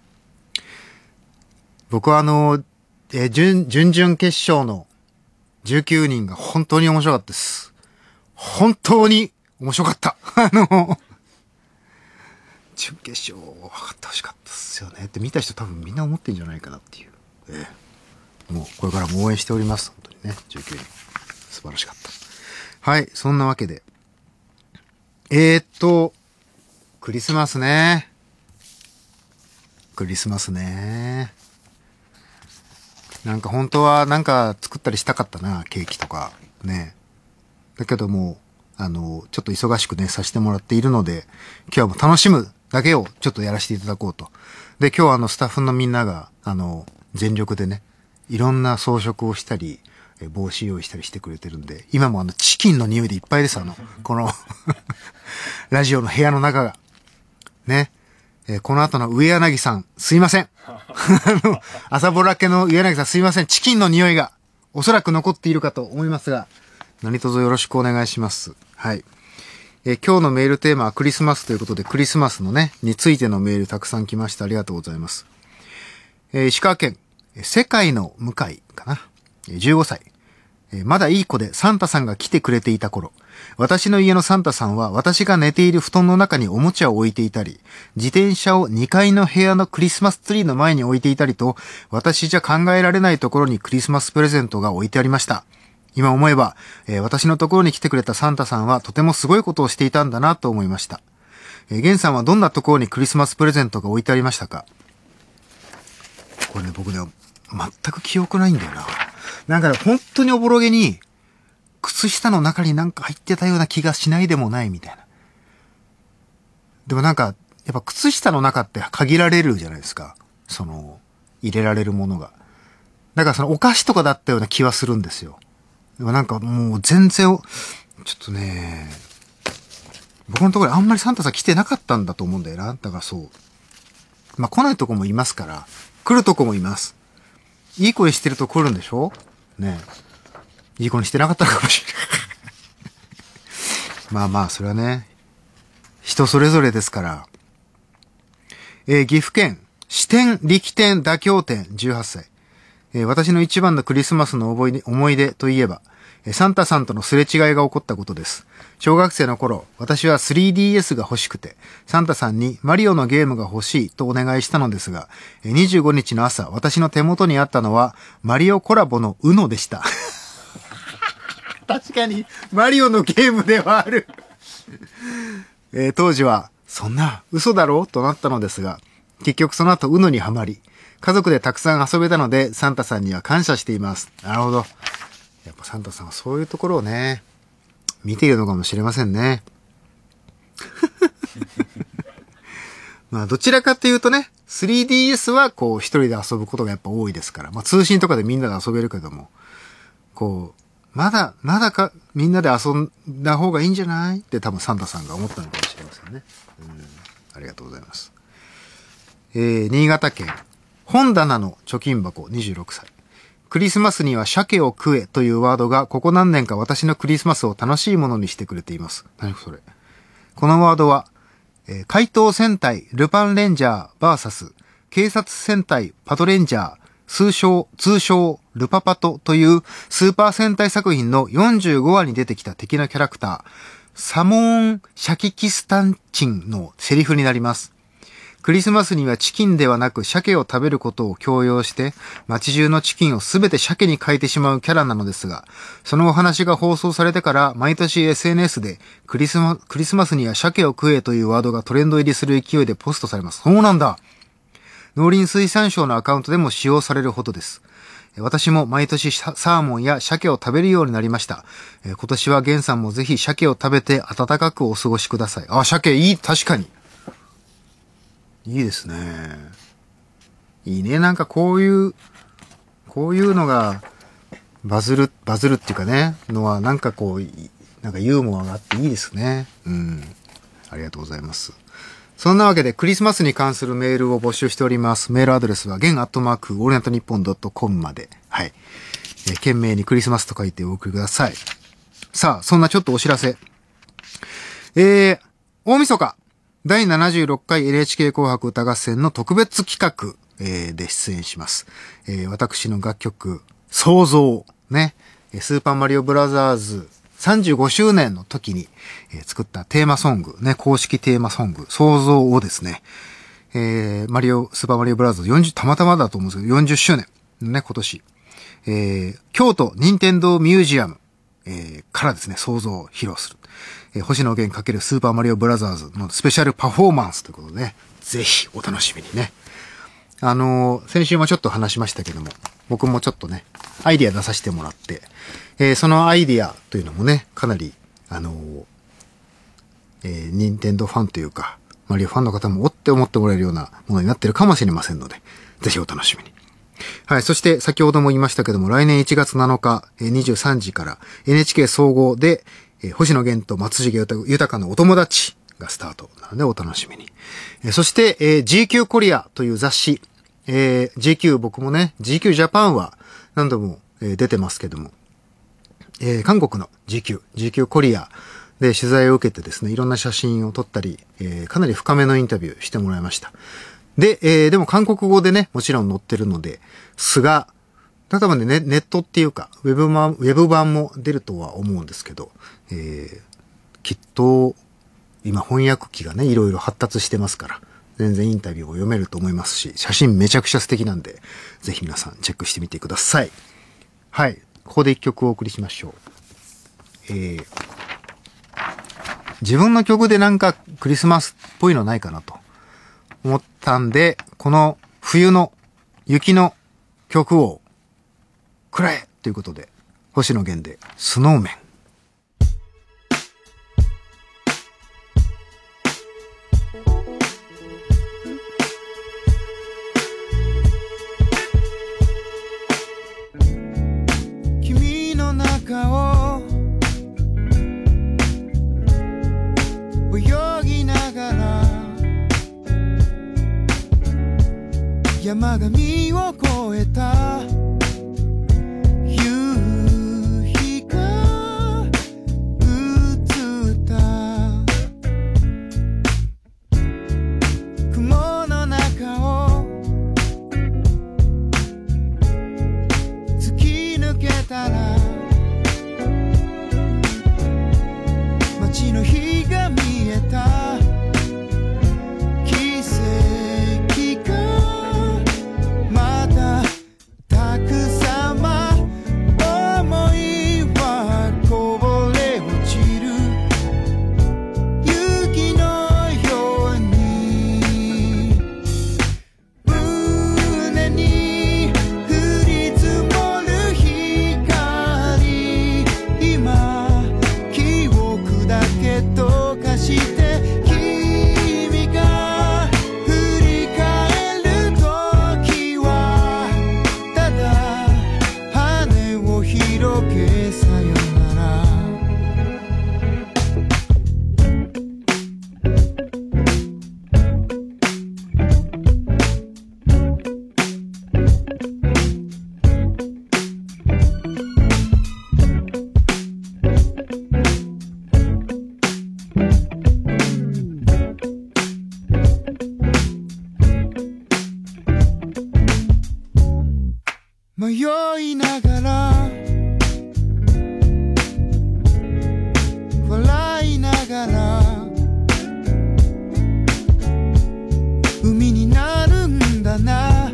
僕はあの、えー、準、準々決勝のじゅうきゅうにんが本当に面白かったです。本当に面白かった。あの、準決勝分かってほしかったっすよねって見た人多分みんな思ってんじゃないかなっていう。ええ、もうこれからも応援しております。本当にね。じゅうきゅうにん。素晴らしかった。はい。そんなわけで。えーっと、クリスマスね。クリスマスね。なんか本当はなんか作ったりしたかったな。ケーキとか。ね。だけども、あの、ちょっと忙しくね、させてもらっているので、今日はもう楽しむだけをちょっとやらせていただこうと。で、今日はあの、スタッフのみんなが、あの、全力でね、いろんな装飾をしたり、え帽子用意したりしてくれてるんで、今もあの、チキンの匂いでいっぱいです、あの、この、ラジオの部屋の中が。ね。えー、この後の上柳さん、すいません。あの、朝ぼらけの上柳さん、すいません。チキンの匂いが、おそらく残っているかと思いますが、何卒よろしくお願いします。はい。えー、今日のメールテーマはクリスマスということで、クリスマスのね、についてのメールたくさん来ました。ありがとうございます。えー、石川県、世界の向かいかな。えー、じゅうごさい。えー、まだいい子でサンタさんが来てくれていた頃、私の家のサンタさんは私が寝ている布団の中におもちゃを置いていたり、自転車をにかいの部屋のクリスマスツリーの前に置いていたりと、私じゃ考えられないところにクリスマスプレゼントが置いてありました。今思えば、えー、私のところに来てくれたサンタさんはとてもすごいことをしていたんだなと思いました。えー、ゲンさんはどんなところにクリスマスプレゼントが置いてありましたか？これね、僕ね、全く記憶ないんだよな。なんかね、本当におぼろげに、靴下の中になんか入ってたような気がしないでもないみたいな。でもなんか、やっぱ靴下の中って限られるじゃないですか。その、入れられるものが。だからそのお菓子とかだったような気はするんですよ。でもなんかもう全然、ちょっとね、僕のところあんまりサンタさん来てなかったんだと思うんだよな。だからそう。まあ来ないとこもいますから、来るとこもいます。いい声してると来るんでしょ？ねえ。いい子にしてなかったのかもしれない。まあまあ、それはね、人それぞれですから。えー、岐阜県視点、力点、妥協点、じゅうはっさい。えー、私の一番のクリスマスの思い出、思い出といえば、えー、サンタさんとのすれ違いが起こったことです。小学生の頃、私は スリーディーエス が欲しくて、サンタさんにマリオのゲームが欲しいとお願いしたのですが、えー、にじゅうごにちの朝、私の手元にあったのは、マリオコラボの ユノ でした。確かに、マリオのゲームではある。えー、当時は、そんな、嘘だろとなったのですが、結局その後 ユノ にはまり、家族でたくさん遊べたので、サンタさんには感謝しています。なるほど。やっぱサンタさんはそういうところをね、見ているのかもしれませんね。まあ、どちらかというとね、スリーディーエス はこう、一人で遊ぶことがやっぱ多いですから、まあ、通信とかでみんなで遊べるけども、こう、まだ、まだか、みんなで遊んだ方がいいんじゃないって多分サンタさんが思ったのかもしれませんね。うん、ありがとうございます。えー、新潟県、本棚の貯金箱にじゅうろくさい。クリスマスには鮭を食えというワードがここ何年か私のクリスマスを楽しいものにしてくれています。何それ。このワードは、えー、怪盗戦隊ルパンレンジャー ブイエス 警察戦隊パトレンジャー通称、通称、ルパパトというスーパー戦隊作品のよんじゅうごわに出てきた敵のキャラクター、サモーン・シャキキスタンチンのセリフになります。クリスマスにはチキンではなく鮭を食べることを強要して、街中のチキンをすべて鮭に変えてしまうキャラなのですが、そのお話が放送されてから毎年 エスエヌエス でクリスマ、クリスマスには鮭を食えというワードがトレンド入りする勢いでポストされます。そうなんだ。農林水産省のアカウントでも使用されるほどです。私も毎年サーモンや鮭を食べるようになりました。今年はゲンさんもぜひ鮭を食べて暖かくお過ごしください。あ、鮭いい、確かに。いいですね。いいね。なんかこういう、こういうのがバズる、バズるっていうかね、のはなんかこう、なんかユーモアがあっていいですね。うん。ありがとうございます。そんなわけでクリスマスに関するメールを募集しております。メールアドレスはゲンアットマークオールナイトニッポンドットコムまで。はい。えー、懸命にクリスマスと書いてお送りください。さあ、そんなちょっとお知らせ。えー、大晦日、だいななじゅうろっかい エヌエイチケー 紅白歌合戦の特別企画、えー、で出演します。えー、私の楽曲、創造、ね、スーパーマリオブラザーズさんじゅうごしゅうねんの時に、えー、作ったテーマソング、ね、公式テーマソング、創造をですね、えー、マリオ、スーパーマリオブラザーズよんじゅう、たまたまだと思うんですけど、よんじゅっしゅうねん、ね、今年、えー、京都任天堂ミュージアム、えー、からですね、創造を披露する。えー、星野源×スーパーマリオブラザーズのスペシャルパフォーマンスということでね、ぜひお楽しみにね。あのー、先週もちょっと話しましたけども、僕もちょっとね、アイディア出させてもらって、えー、そのアイディアというのもね、かなり、あのー、えー、任天堂ファンというか、マリオファンの方もおって思ってもらえるようなものになってるかもしれませんので、ぜひお楽しみに。はい。そして、先ほども言いましたけども、来年いちがつなのか、にじゅうさんじから エヌエイチケー 総合で、えー、星野源と松重豊のお友達がスタートなのでお楽しみに。えー、そして、えー、ジーキュー コリアという雑誌、えー、ジーキュー 僕もね、ジーキュー ジャパンは何度も、えー、出てますけども、えー、韓国の ジーキュー、ジーキュー コリアで取材を受けてですね、いろんな写真を撮ったり、えー、かなり深めのインタビューしてもらいました。で、えー、でも韓国語でね、もちろん載ってるので、素が、多分ね、ネットっていうか、ウェブ版、ウェブ版も出るとは思うんですけど、えー、きっと、今翻訳機がね、いろいろ発達してますから、全然インタビューを読めると思いますし、写真めちゃくちゃ素敵なんで、ぜひ皆さんチェックしてみてください。はい。ここで一曲お送りしましょう。えー、自分の曲でなんかクリスマスっぽいのないかなと思ったんで、この冬の雪の曲をくらえということで、星野源でスノーメン。 君の中を泳ぎながら山神を越えた夕日が映った雲の中をたら街の日が見えた奇跡がまたたくさま思いはこぼれ落ちる雪のように胸に降り積もる光今記憶だけ溶かして君が振り返る時はただ羽を広げさよなら迷いながら笑いながら海になるんだな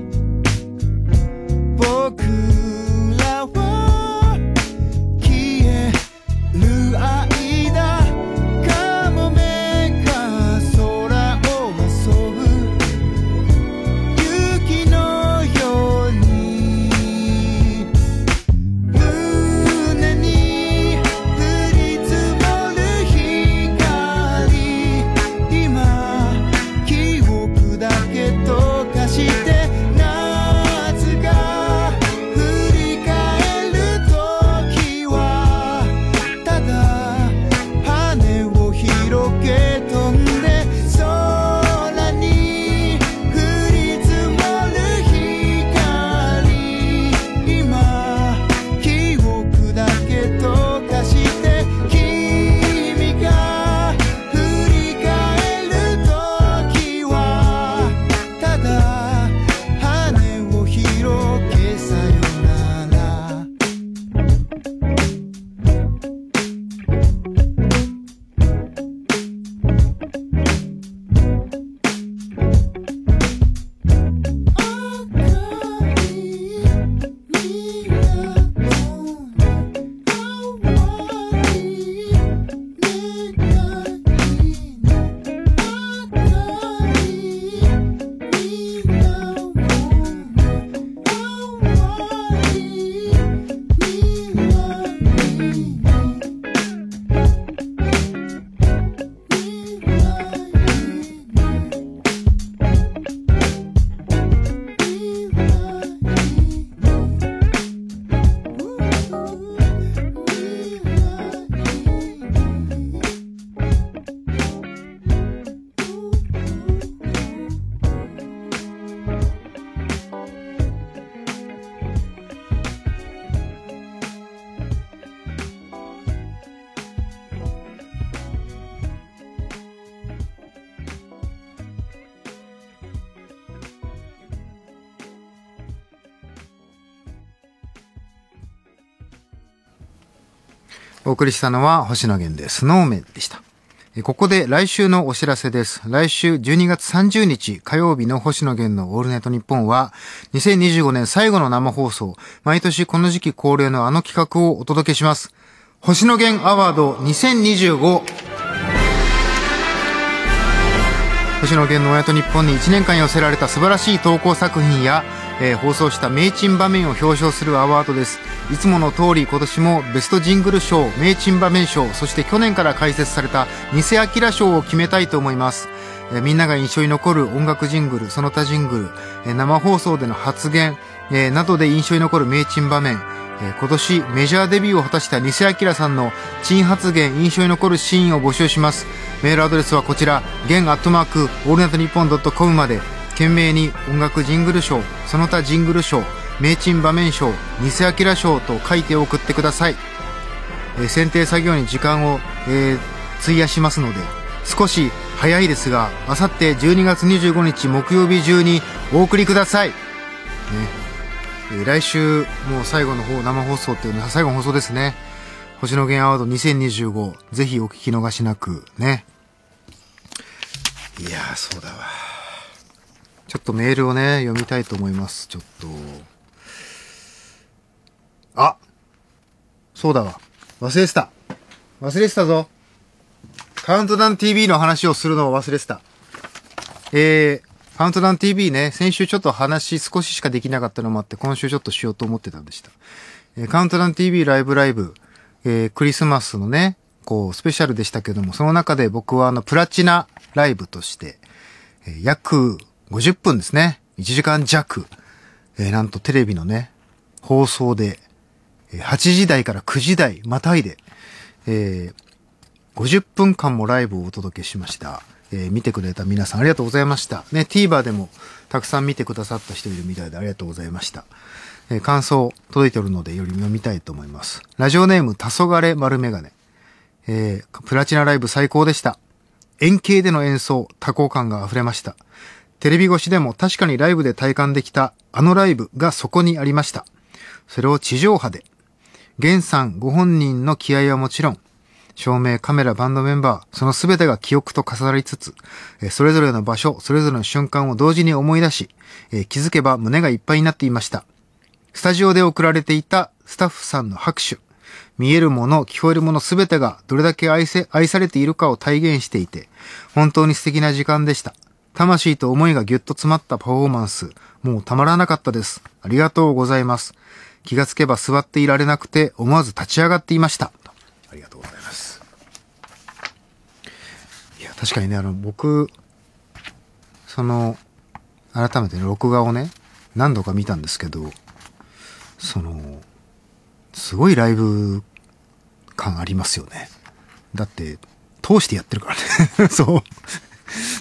僕らは消える間カモメが空を遊ぶ雪のように胸に降り積もる光今記憶だけ溶かして夏が振り返る時はただ羽を広げ飛んで空に降り積もる光今記憶だけ溶かして君が振り返る時はただ羽を広げさよならお送りしたのは星野源でスノーメンでした。えここで来週のお知らせです。来週じゅうにがつさんじゅうにち火曜日の星野源のオールナイトニッポンはにせんにじゅうごねん最後の生放送、毎年この時期恒例のあの企画をお届けします。星野源アワードにせんにじゅうご。星野源のオールナイトニッポンにいちねんかん寄せられた素晴らしい投稿作品や、えー、放送した名珍場面を表彰するアワードです。いつもの通り今年もベストジングル賞、名珍場面賞、そして去年から開設された偽明賞を決めたいと思います。えー、みんなが印象に残る音楽ジングル、その他ジングル、えー、生放送での発言、えー、などで印象に残る名珍場面、えー、今年メジャーデビューを果たした偽明さんの珍発言、印象に残るシーンを募集します。メールアドレスはこちら、弦アットマークオールナイトニッポンドットコムまで、懸命に音楽ジングル賞、その他ジングル賞、名珍場面賞、偽明賞と書いて送ってください。えー、選定作業に時間を、えー、費やしますので、少し早いですが、あさってじゅうにがつにじゅうごにち木曜日中にお送りください。ね、 えー、来週、もう最後の方、生放送っていうのは最後の放送ですね。星野源アワードにせんにじゅうご。ぜひお聞き逃しなく、ね。いやー、そうだわ。ちょっとメールをね、読みたいと思います。ちょっと。あ、そうだわ。忘れてた。忘れてたぞ。カウントダウン ティーブイ の話をするのを忘れてた。えー、カウントダウン ティーブイ ね、先週ちょっと話少ししかできなかったのもあって、今週ちょっとしようと思ってたんでした。えー、カウントダウン ティーブイ ライブライブ、えー、クリスマスのね、こう、スペシャルでしたけども、その中で僕はあの、プラチナライブとして、えー、約ごじゅっぷんですね。いちじかん弱。えー、なんとテレビのね、放送で、はちじ台からくじ台またいで、えー、ごじゅっぷんかんもライブをお届けしました。えー、見てくれた皆さんありがとうございました。ね、TVer でもたくさん見てくださった人いるみたいでありがとうございました。えー、感想届いておるのでより読みたいと思います。ラジオネーム黄昏丸メガネ。えー、プラチナライブ最高でした。円形での演奏、多幸感が溢れました。テレビ越しでも確かにライブで体感できたあのライブがそこにありました。それを地上波で。源さんご本人の気合はもちろん、照明、カメラ、バンドメンバー、そのすべてが記憶と重なりつつ、それぞれの場所、それぞれの瞬間を同時に思い出し、気づけば胸がいっぱいになっていました。スタジオで送られていたスタッフさんの拍手、見えるもの、聞こえるものすべてがどれだけ愛せ、愛されているかを体現していて、本当に素敵な時間でした。魂と思いがぎゅっと詰まったパフォーマンス、もうたまらなかったです。ありがとうございます。気がつけば座っていられなくて思わず立ち上がっていました。ありがとうございます。いや、確かにね、あの、僕、その、改めて、ね、録画をね、何度か見たんですけど、その、すごいライブ感ありますよね。だって、通してやってるからね。そう。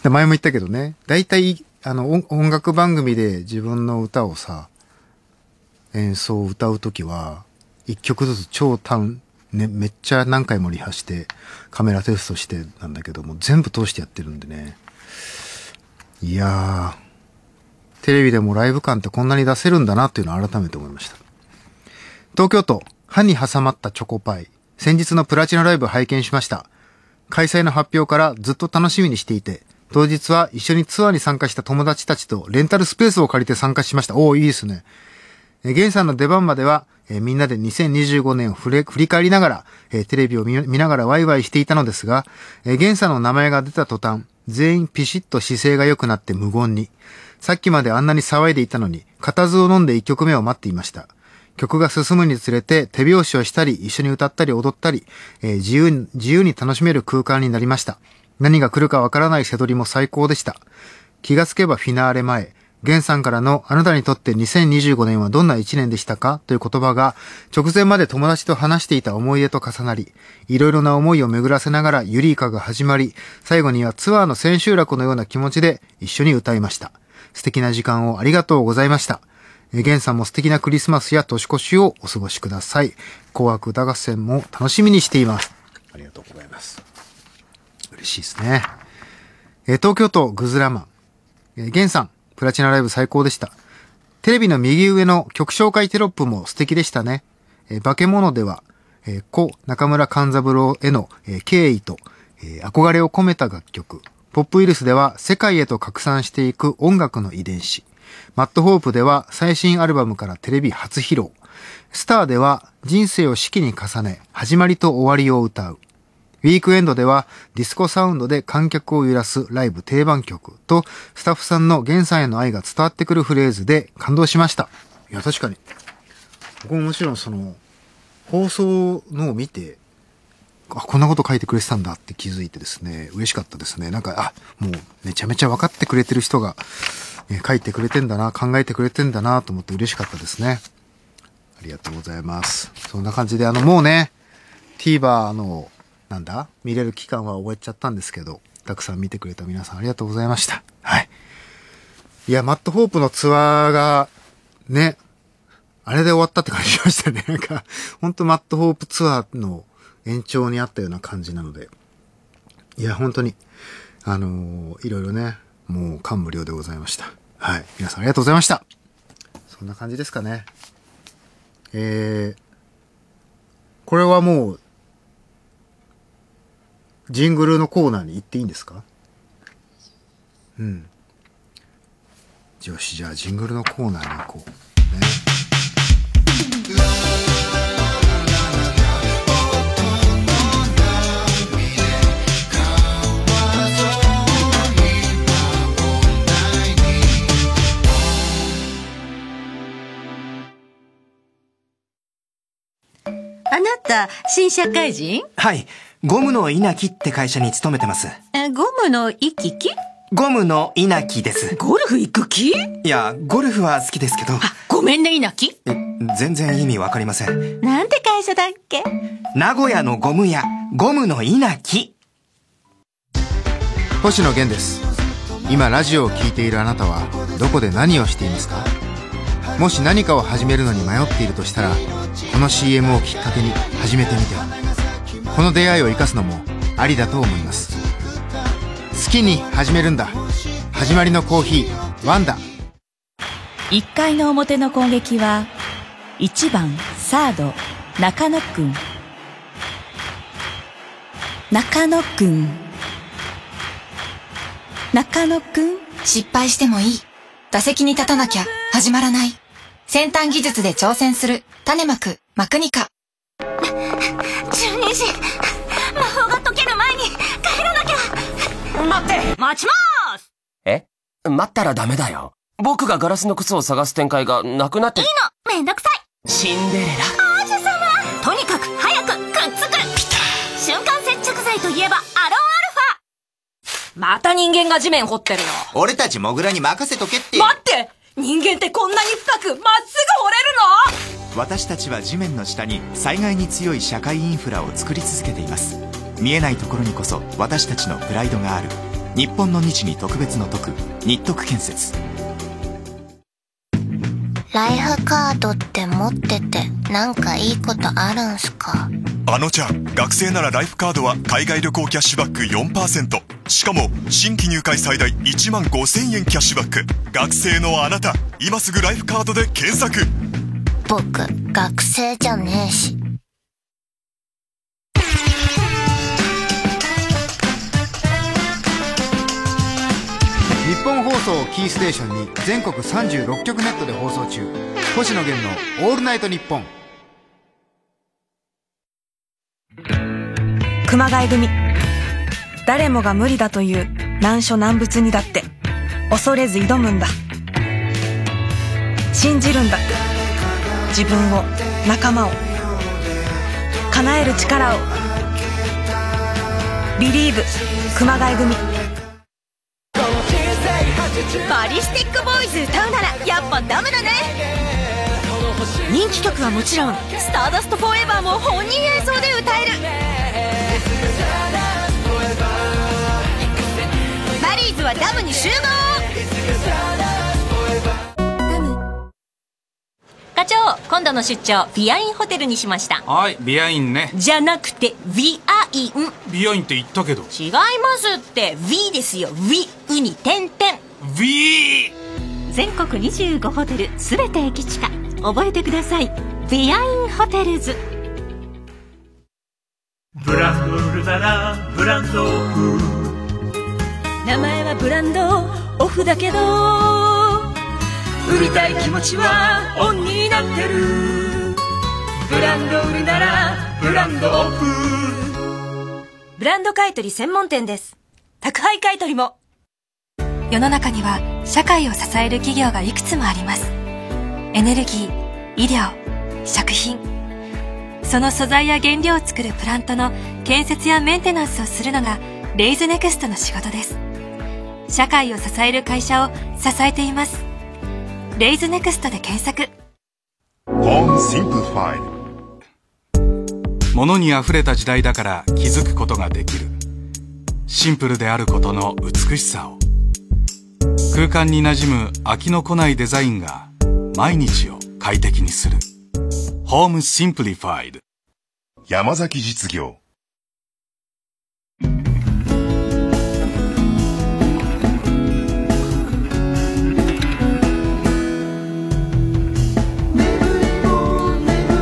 前も言ったけどね、だいたい、あの、音楽番組で自分の歌をさ、演奏を歌うときは、一曲ずつ超単、ね、めっちゃ何回もリハして、カメラテストしてなんだけども、全部通してやってるんでね。いやー、テレビでもライブ感ってこんなに出せるんだなっていうのを改めて思いました。東京都、歯に挟まったチョコパイ。先日のプラチナライブ拝見しました。開催の発表からずっと楽しみにしていて、当日は一緒にツアーに参加した友達たちとレンタルスペースを借りて参加しました。おー、いいですね。えー、ゲンさんの出番までは、えー、みんなでにせんにじゅうごねんを振り、振り返りながら、えー、テレビを 見, 見ながらワイワイしていたのですが、えー、ゲンさんの名前が出た途端、全員ピシッと姿勢が良くなって無言に。さっきまであんなに騒いでいたのに、固唾を飲んでいっきょくめを待っていました。曲が進むにつれて手拍子をしたり、一緒に歌ったり踊ったり、えー、自由に、自由に楽しめる空間になりました。何が来るかわからない瀬取りも最高でした。気がつけばフィナーレ前、ゲンさんからのあなたにとってにせんにじゅうごねんはどんな一年でしたかという言葉が直前まで友達と話していた思い出と重なり、いろいろな思いを巡らせながらユリイカが始まり、最後にはツアーの千秋楽のような気持ちで一緒に歌いました。素敵な時間をありがとうございました。ゲンさんも素敵なクリスマスや年越しをお過ごしください。紅白歌合戦も楽しみにしています。ありがとうございます。嬉しいですね。え東京都グズラマン。えゲンさん、プラチナライブ最高でした。テレビの右上の曲紹介テロップも素敵でしたね。え化け物では、え故中村勘三郎への、え敬意と、え憧れを込めた楽曲。ポップウイルスでは世界へと拡散していく音楽の遺伝子。マットホープでは最新アルバムからテレビ初披露。スターでは人生を四季に重ね、始まりと終わりを歌う。ウィークエンドではディスコサウンドで観客を揺らすライブ定番曲と、スタッフさんのゲンさんへの愛が伝わってくるフレーズで感動しました。いや、確かに。僕ももちろんその、放送のを見て、あ、こんなこと書いてくれてたんだって気づいてですね、嬉しかったですね。なんか、あ、もうめちゃめちゃ分かってくれてる人が、えー、書いてくれてんだな、考えてくれてんだなと思って嬉しかったですね。ありがとうございます。そんな感じで、あの、もうね、TVer の、なんだ見れる期間は終えちゃったんですけど、たくさん見てくれた皆さんありがとうございました。はい。いや、マットホープのツアーが、ね、あれで終わったって感じしましたね。なんか、ほんとマットホープツアーの延長にあったような感じなので。いや、本当に、あのー、いろいろね、もう感無量でございました。はい。皆さんありがとうございました。そんな感じですかね。 えー、これはもう、ジングルのコーナーに行っていいんですか？うん。よし、じゃあジングルのコーナーに行こう。ね、 あなた、新社会人？ はい。ゴムの稲木って会社に勤めてます。 え、ゴムの行き来？ ゴムの稲木です。 ゴルフ行く気？ いや、ゴルフは好きですけど。 あ、ごめんね、稲木。 え、全然意味わかりません。 なんて会社だっけ？ 名古屋のゴム屋、ゴムの稲木。 星野源です。今ラジオを聞いているあなたはどこで何をしていますか？もし何かを始めるのに迷っているとしたら、この シーエム をきっかけに始めてみては。この出会いを生かすのもありだと思います。好きに始めるんだ。始まりのコーヒー、ワンダ。 いっかいの表の攻撃はいちばんサード中野くん。中野くん中野くん。 失敗してもいい。打席に立たなきゃ始まらない。先端技術で挑戦する種まくマクニカ。 中二時、魔法が解ける前に帰らなきゃ。 待って、 待ちまーす。 え？待ったらダメだよ。僕がガラスの靴を探す展開がなくなって。 いいの、めんどくさい。 シンデレラ。 王子様。とにかく早くくっつく。ピタッ。瞬間接着剤といえばアロンアルファ。 また人間が地面掘ってるよ。 俺たちモグラに任せとけって。 待って、人間ってこんなに深くまっすぐ掘れるの？私たちは地面の下に災害に強い社会インフラを作り続けています。見えないところにこそ私たちのプライドがある。日本の日に特別の特、日特建設。 ライフカードって持っててなんかいいことあるんすか？ あのちゃん、学生ならライフカードは海外旅行キャッシュバック よんパーセント。しかも新規入会最大いちまんごせんえんキャッシュバック。学生のあなた、今すぐライフカードで検索。 僕学生じゃねえし。 日本放送をキーステーションに全国さんじゅうろっきょくネットで放送中。星野源のオールナイトニッポン。 熊谷組。誰もが無理だという難所難物にだって恐れず挑むんだ。信じるんだ。自分を、仲間を、叶える力を。Believe 熊谷組。 バリスティックボーイズ歌うならやっぱダメだね。人気曲はもちろんスターダストフォーエバーも本人演奏で歌える。バリーズはダムに集合。 課長、今度の出張ビアインホテルにしました。 はい、ビアインね。 じゃなくてビアイン。 ビアインって言ったけど。 違いますって。ビですよ。ビウに点々。 ビ全国にじゅうごホテルすべて駅地下。覚えてください。ビアインホテルズ。 ブランド売るならブランドオフ。 名前はブランドオフだけど売りたい気持ちはオンになってる。ブランド売るならブランドオフ。 ブランド買取専門店です。宅配買取も。 世の中には社会を支える企業がいくつもあります。エネルギー、医療、食品。その素材や原料を作るプラントの建設やメンテナンスをするのがレイズネクストの仕事です。社会を支える会社を支えています。レイズネクストで検索。 Home Simplified。 物にあふれた時代だから気づくことができる。シンプルであることの美しさを。空間に馴染む飽きのこないデザインが毎日を快適にする。Home Simplified。 山崎実業。 眠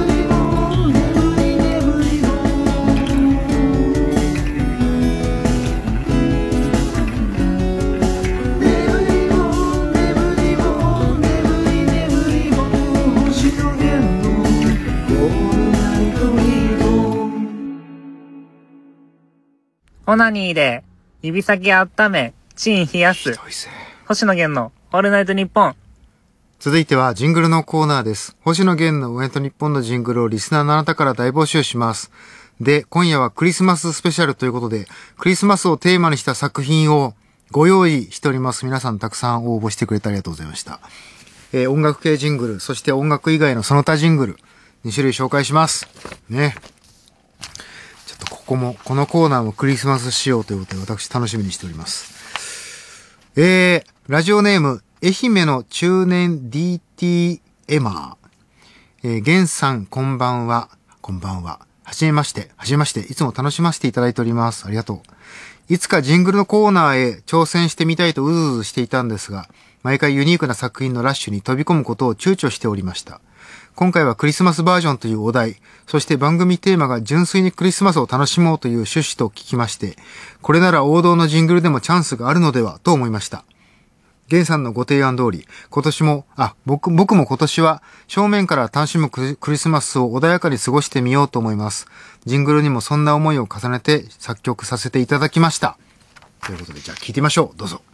オナニーで指先温め、チン冷やす。星野源のオールナイトニッポン。 続いてはジングルのコーナーです。星野源のオールナイトニッポンのジングルをリスナーのあなたから大募集します。で、今夜はクリスマススペシャルということで、クリスマスをテーマにした作品をご用意しております。皆さんたくさん応募してくれてありがとうございました。えー、音楽系ジングル、そして音楽以外のその他ジングル、に種類紹介します。ね。ちょっとここも、このコーナーもクリスマス仕様ということで私楽しみにしております。えー、ラジオネーム、愛媛の中年 ディーティー エマー。えー、ゲンさんこんばんは。こんばんは。はじめまして。はじめまして。いつも楽しませていただいております。ありがとう。いつかジングルのコーナーへ挑戦してみたいとうずうずしていたんですが、毎回ユニークな作品のラッシュに飛び込むことを躊躇しておりました。今回はクリスマスバージョンというお題、そして番組テーマが純粋にクリスマスを楽しもうという趣旨と聞きまして、これなら王道のジングルでもチャンスがあるのではと思いました。ゲンさんのご提案通り、今年も、あ、僕、僕も今年は正面から楽しむクリスマスを穏やかに過ごしてみようと思います。ジングルにもそんな思いを重ねて作曲させていただきました。ということで、じゃあ聞いてみましょう。どうぞ。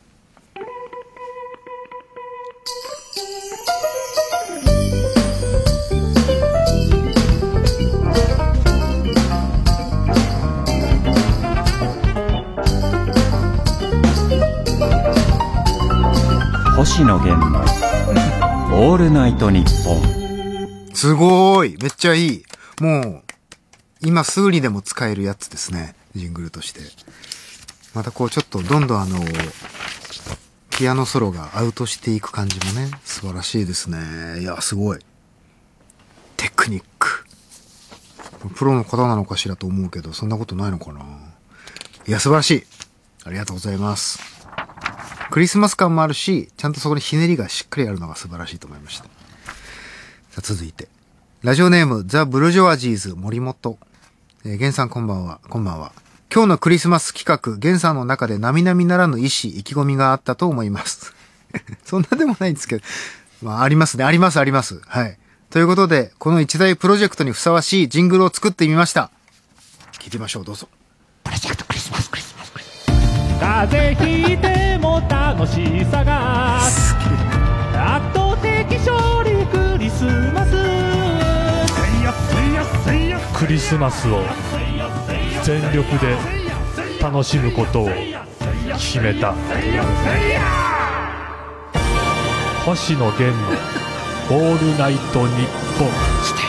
星野源のオールナイトニッポン。 すごーい。めっちゃいい。もう、今すぐにでも使えるやつですね。ジングルとして。またこうちょっとどんどんあの、ピアノソロがアウトしていく感じもね、素晴らしいですね。いや、すごい。テクニック。プロの方なのかしらと思うけど、そんなことないのかな。いや、素晴らしい。ありがとうございます。クリスマス感もあるし、ちゃんとそこにひねりがしっかりあるのが素晴らしいと思いました。さあ続いて。ラジオネーム、ザ・ブルジョワジーズ森本。えー、ゲンさんこんばんは。こんばんは。今日のクリスマス企画、ゲンさんの中で並々ならぬ意志、意気込みがあったと思います。そんなでもないんですけど。まあ、ありますね。あります、あります。はい。ということで、この一大プロジェクトにふさわしいジングルを作ってみました。聞いてみましょう、どうぞ。プロジェクトクリスマスクリスマスクリスマス。 風邪ひいても楽しさが圧倒的勝利クリスマス。クリスマスを全力で楽しむことを決めた星野源のオールナイトニッポン。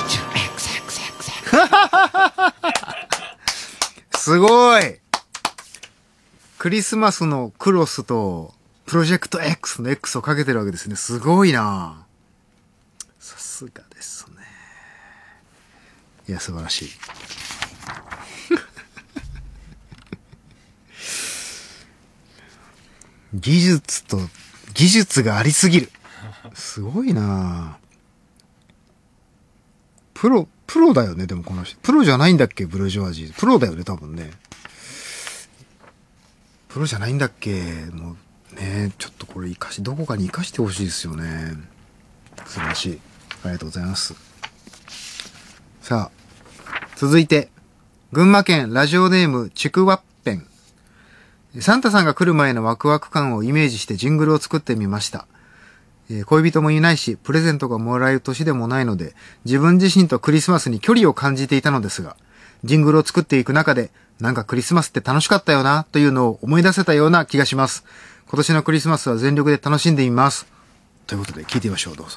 すごい。クリスマスのクロスとプロジェクト X の X をかけてるわけですね。すごいな。さすがですね。いや、素晴らしい。技術と、技術がありすぎる。すごいな。プロ、プロだよね、でもこの人。プロじゃないんだっけ、ブルジョワジー。プロだよね、多分ね。プロじゃないんだっけ。もうね、ちょっとこれ活かし、どこかに活かしてほしいですよね。素晴らしい。ありがとうございます。さあ、続いて、群馬県ラジオネームちくわっぺん。サンタさんが来る前のワクワク感をイメージしてジングルを作ってみました。えー、恋人もいないし、プレゼントがもらえる年でもないので、自分自身とクリスマスに距離を感じていたのですが、ジングルを作っていく中で、なんかクリスマスって楽しかったよな、というのを思い出せたような気がします。今年のクリスマスは全力で楽しんでみます。ということで聞いてみましょう、どうぞ。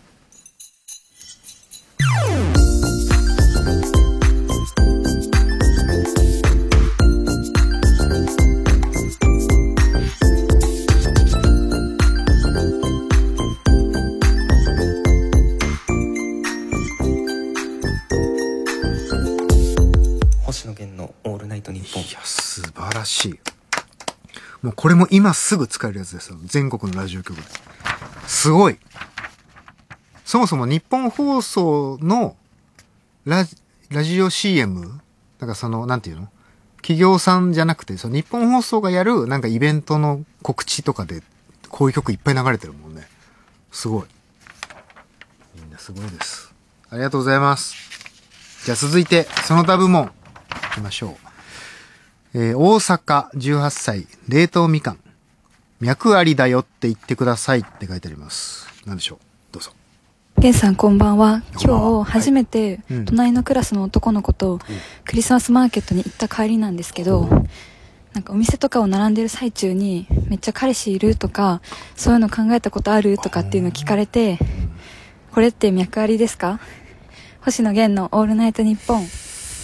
星野源のオールナイトニッポン。 いや、素晴らしい。もうこれも今すぐ使えるやつですよ。全国のラジオ局で。すごい。そもそも日本放送のラジ、ラジオ シーエム、なんかその、なんていうの？企業さんじゃなくて、その日本放送がやるなんかイベントの告知とかで、こういう曲いっぱい流れてるもんね。すごい。みんなすごいです。ありがとうございます。じゃあ続いて、その他部門。行きましょう。 えー、大阪じゅうはっさい、冷凍みかん。脈ありだよって言ってくださいって書いてあります。何でしょう、どうぞ。 ゲンさんこんばんは。今日初めてはいうん、 隣のクラスの男の子とクリスマスマーケットに行った帰りなんですけど、なんかお店とかを並んでる最中に、めっちゃ彼氏いるとか、そういうの考えたことあるとかっていうのを聞かれて、これって脈ありですか？星野源のオールナイトニッポン。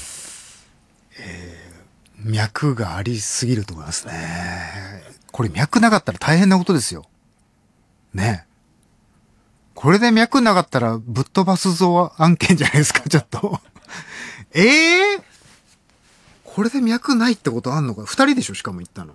脈がありすぎると思いますね。これ脈なかったら大変なことですよ。ね。これで脈なかったらぶっ飛ばすぞ案件じゃないですか、ちょっと。ええー、これで脈ないってことあんのか？二人でしょ、しかも行ったの。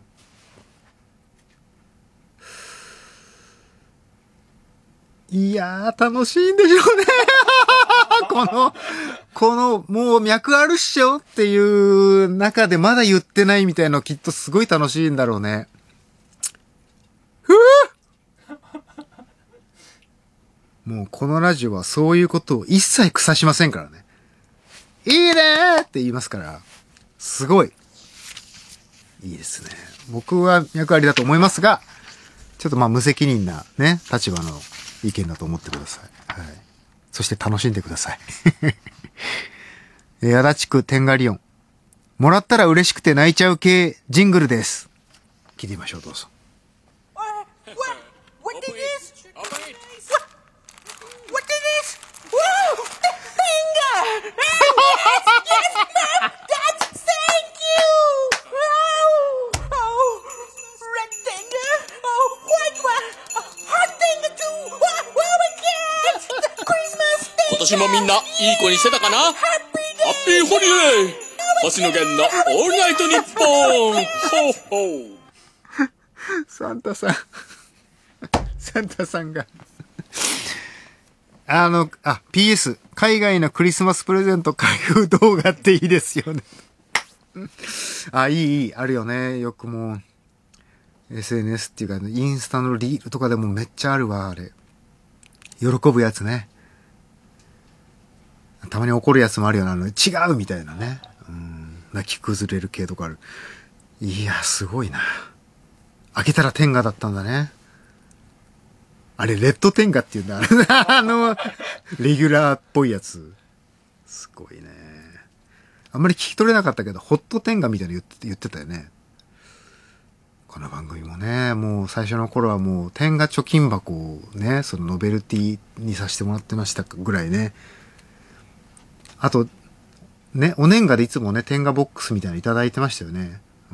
いやー、楽しいんでしょうね。この、この、もう脈あるっしょっていう中でまだ言ってないみたいなのきっとすごい楽しいんだろうね。ふぅもうこのラジオはそういうことを一切腐しませんからね。いいねーって言いますから、すごい。いいですね。僕は脈ありだと思いますが、ちょっとまあ無責任なね、立場の意見だと思ってください。はい。そして楽しんでください。えー、足立区天下リオン。もらったら嬉しくて泣いちゃう系ジングルです。聞いてみましょう、どうぞ。 今年もみんないい子にしてたかな？ハッピーホリデー！星野源のオールナイトニッポン！ほうほう。 サンタさん。サンタさんが。あの、あ、ピーエス。海外のクリスマスプレゼント開封動画っていいですよね。あ、いい、いい。あるよね。よくもう、エスエヌエス っていうか、インスタのリールとかでもめっちゃあるわ、あれ。喜ぶやつね。たまに怒るやつもあるよな、あの、違うみたいなね。うん、泣き崩れる系とかある。いや、すごいな。開けたら天下だったんだね。あれ、レッド天下っていうんだ。あの、レギュラーっぽいやつ。すごいね。あんまり聞き取れなかったけど、ホット天下みたいなの言って、言ってたよね。この番組もね、もう最初の頃はもう天下貯金箱をね、そのノベルティにさせてもらってましたぐらいね。あと、ね、お年賀でいつもね、天下ボックスみたいなのいただいてましたよね。うん。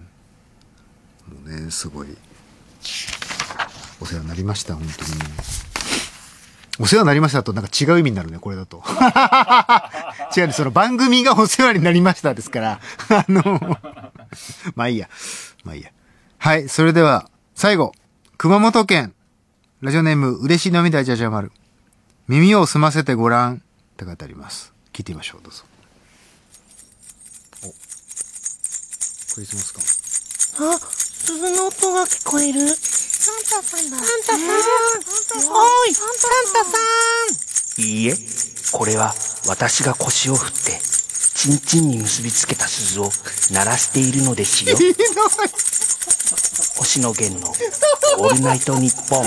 もうね、すごい。お世話になりました、本当に。お世話になりましたと、なんか違う意味になるね、これだと。違うね、その番組がお世話になりましたですから。あの、まあいいや。まあいいや。はい、それでは、最後。熊本県。ラジオネーム、嬉しい涙じゃじゃ丸。耳を澄ませてごらん。って書いてあります。聞いてみましょう、どうぞ。お。クリスマスか。 あ、鈴の音が聞こえる。サンタさんだ。サンタさん。おい、サンタさん。 いいえ、これは私が腰を振って、チンチンに結びつけた鈴を鳴らしているのですよ。星野源のオールナイトニッポン。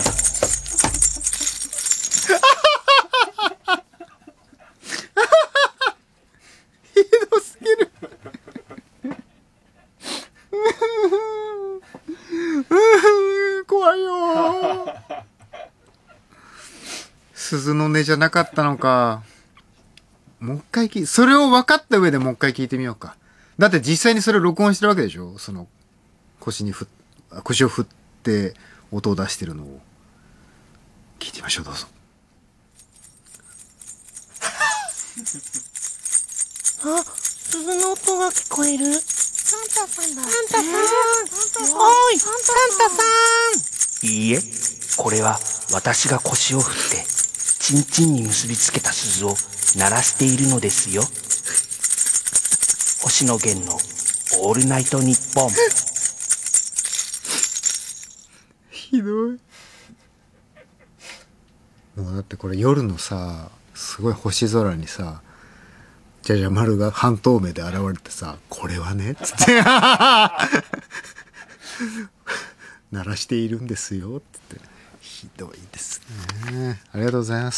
ひどすぎる。怖いよ。鈴の音じゃなかったのか。もう一回聞い、それを分かった上でもう一回聞いてみようか。だって実際にそれを録音してるわけでしょ？その、腰にふ、腰を振って音を出してるのを。聞いてみましょう、どうぞ。 あ、鈴の音が聞こえる。サンタさんだ。サンタさん。おい、サンタさん。 いいえ、これは私が腰を振って、チンチンに結びつけた鈴を鳴らしているのですよ。星野源のオールナイトニッポン。 ひどい。もうだってこれ夜のさ、すごい星空にさ、 じゃじゃ丸が半透明で現れてさ、これはね、つって、鳴らしているんですよ、つって。ひどいですね。ありがとうございます。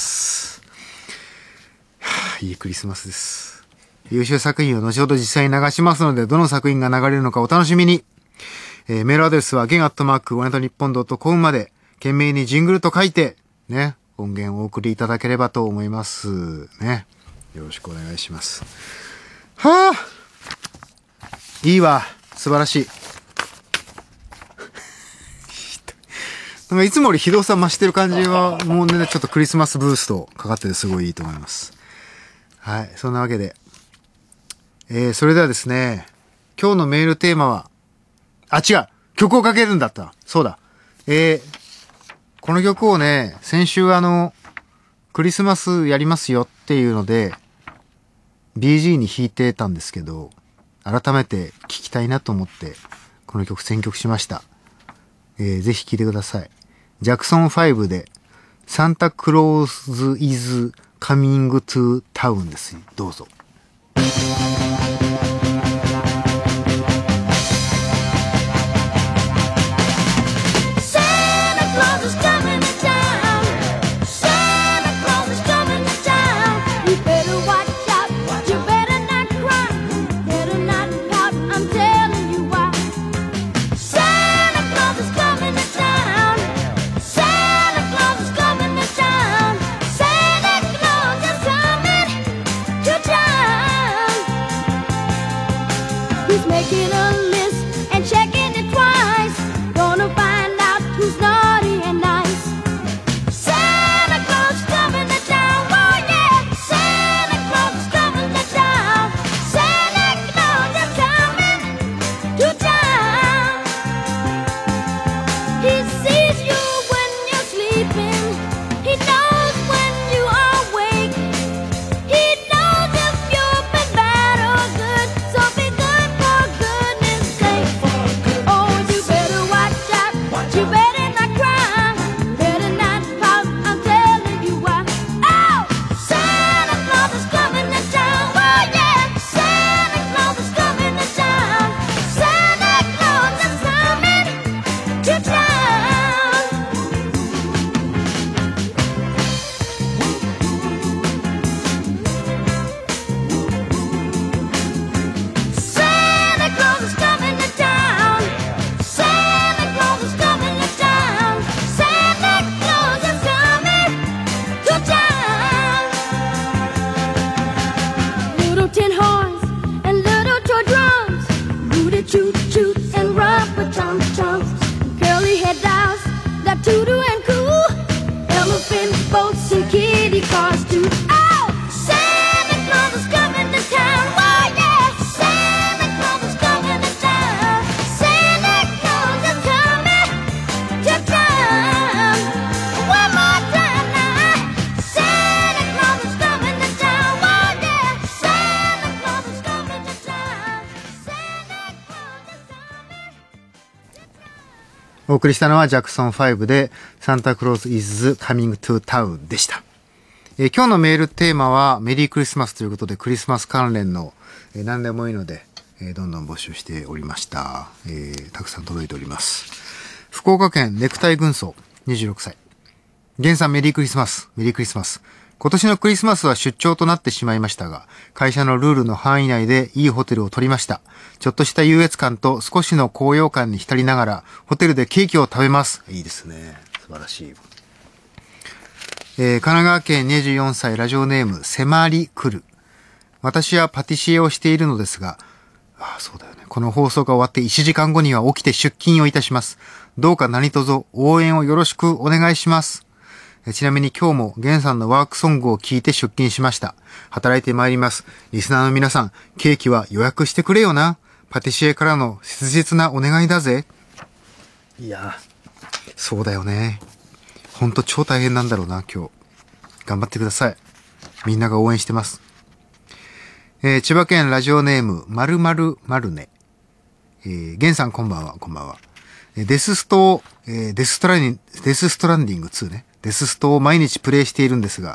はあ、いいクリスマスです。優秀作品を後ほど実際に流しますので、どの作品が流れるのかお楽しみに。えー、メールアドレスはゲンアットマークオールナイトニッポンドットコムまで、懸命にジングルと書いて、ね、音源をお送りいただければと思います。ね。よろしくお願いします。はあ、いいわ。素晴らしい。なんかいつもよりひどさ増してる感じは、もうね、ちょっとクリスマスブーストかかっててすごいいいと思います。はい。そんなわけで。えー、それではですね、今日のメールテーマは、あ、違う曲をかけるんだった。そうだ。えー、この曲をね、先週あの、クリスマスやりますよっていうので、ビージー に弾いてたんですけど、改めて聴きたいなと思って、この曲選曲しました。えー、ぜひ聴いてください。ジャクソンファイブで、サンタクローズ is coming to town です。どうぞ。 Making a list and checking it twice. Gonna find out who's naughty and nice. Santa Claus coming to town. Oh yeah, Santa Claus is coming to town. Santa Claus is coming to town. He sees you when you're sleeping. He knows when you are awake. He knows if you've been bad or good. So be good. お送りしたのはジャクソンファイブでサンタクローズ is coming to town でした。えー、今日のメールテーマはメリークリスマスということでクリスマス関連の、えー、何でもいいので、えー、どんどん募集しておりました、えー。たくさん届いております。福岡県ネクタイ軍曹にじゅうろくさい。源さんメリークリスマス。メリークリスマス。今年のクリスマスは出張となってしまいましたが、会社のルールの範囲内でいいホテルを取りました。ちょっとした優越感と少しの高揚感に浸りながら、ホテルでケーキを食べます。いいですね。素晴らしい。えー、神奈川県にじゅうよんさいラジオネーム、迫り来る。私はパティシエをしているのですが、ああ、そうだよね。この放送が終わっていちじかんごには起きて出勤をいたします。どうか何卒応援をよろしくお願いします。ちなみに今日もゲンさんのワークソングを聞いて出勤しました。働いてまいります。リスナーの皆さん、ケーキは予約してくれよな。パティシエからの切実なお願いだぜ。いや、そうだよね。ほんと超大変なんだろうな、今日。頑張ってください。みんなが応援してます。えー、千葉県ラジオネーム、まるまるまるね。えー、ゲンさんこんばんは、こんばんは。デススト、えー、デスストランディング、デスストランディングツーね。デスストを毎日プレイしているんですが、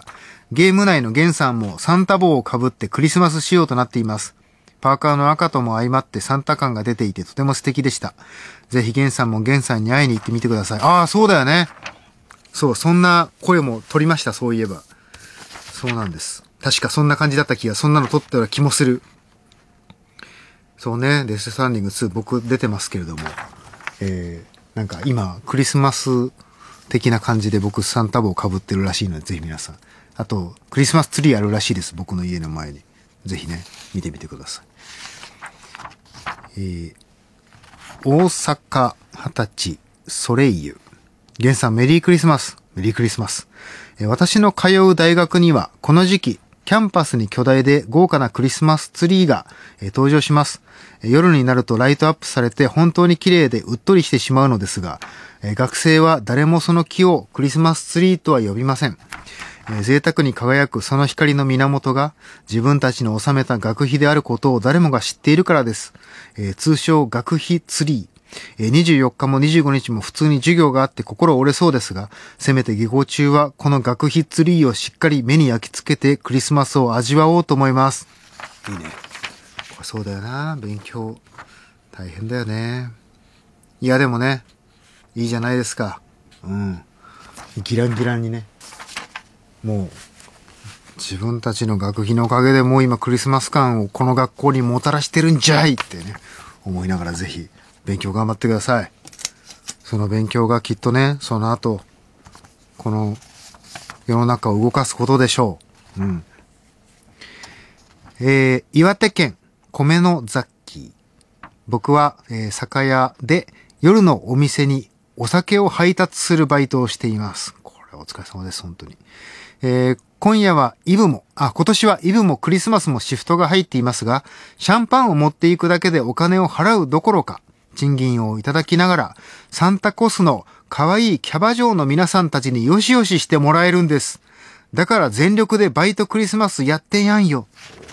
ゲーム内のゲンさんもサンタ帽をかぶってクリスマス仕様となっています。パーカーの赤とも相まってサンタ感が出ていてとても素敵でした。ぜひゲンさんもゲンさんに会いに行ってみてください。ああ、そうだよね。そう、そんな声も取りました、そういえば。そうなんです。確かそんな感じだった気が、そんなの撮ったような気もする。そうね、デススタンディングツー僕出てますけれども、えー、なんか今、クリスマス的な感じで僕サンタ帽を被ってるらしいので、ぜひ皆さん。あと、クリスマスツリーあるらしいです、僕の家の前に。ぜひね、見てみてください。えー、大阪二十歳ソレイユ。ゲンさんメリークリスマス。メリークリスマス。えー、私の通う大学にはこの時期、キャンパスに巨大で豪華なクリスマスツリーが、えー、登場します。えー、夜になるとライトアップされて本当に綺麗でうっとりしてしまうのですが、えー、学生は誰もその木をクリスマスツリーとは呼びません。えー、贅沢に輝くその光の源が自分たちの納めた学費であることを誰もが知っているからです。えー、通称学費ツリー。えー、にじゅうよっかもにじゅうごにちも普通に授業があって心折れそうですが、せめて下校中はこの学費ツリーをしっかり目に焼き付けてクリスマスを味わおうと思います。いいね。これそうだよな。勉強大変だよね。いやでもね、いいじゃないですか。うん。ギランギランにね。もう自分たちの学費のおかげでもう今クリスマス感をこの学校にもたらしてるんじゃいってね、思いながらぜひ勉強頑張ってください。その勉強がきっとね、その後この世の中を動かすことでしょう。うん。えー、岩手県米のザッキー。僕は、えー、酒屋で夜のお店にお酒を配達するバイトをしています。これお疲れ様です、本当に。えー、今夜はイブも、あ、今年はイブもクリスマスもシフトが入っていますが、シャンパンを持っていくだけでお金を払うどころか、賃金をいただきながら、サンタコスの可愛いキャバ嬢の皆さんたちによしよししてもらえるんです。だから全力でバイトクリスマスやってやんよ。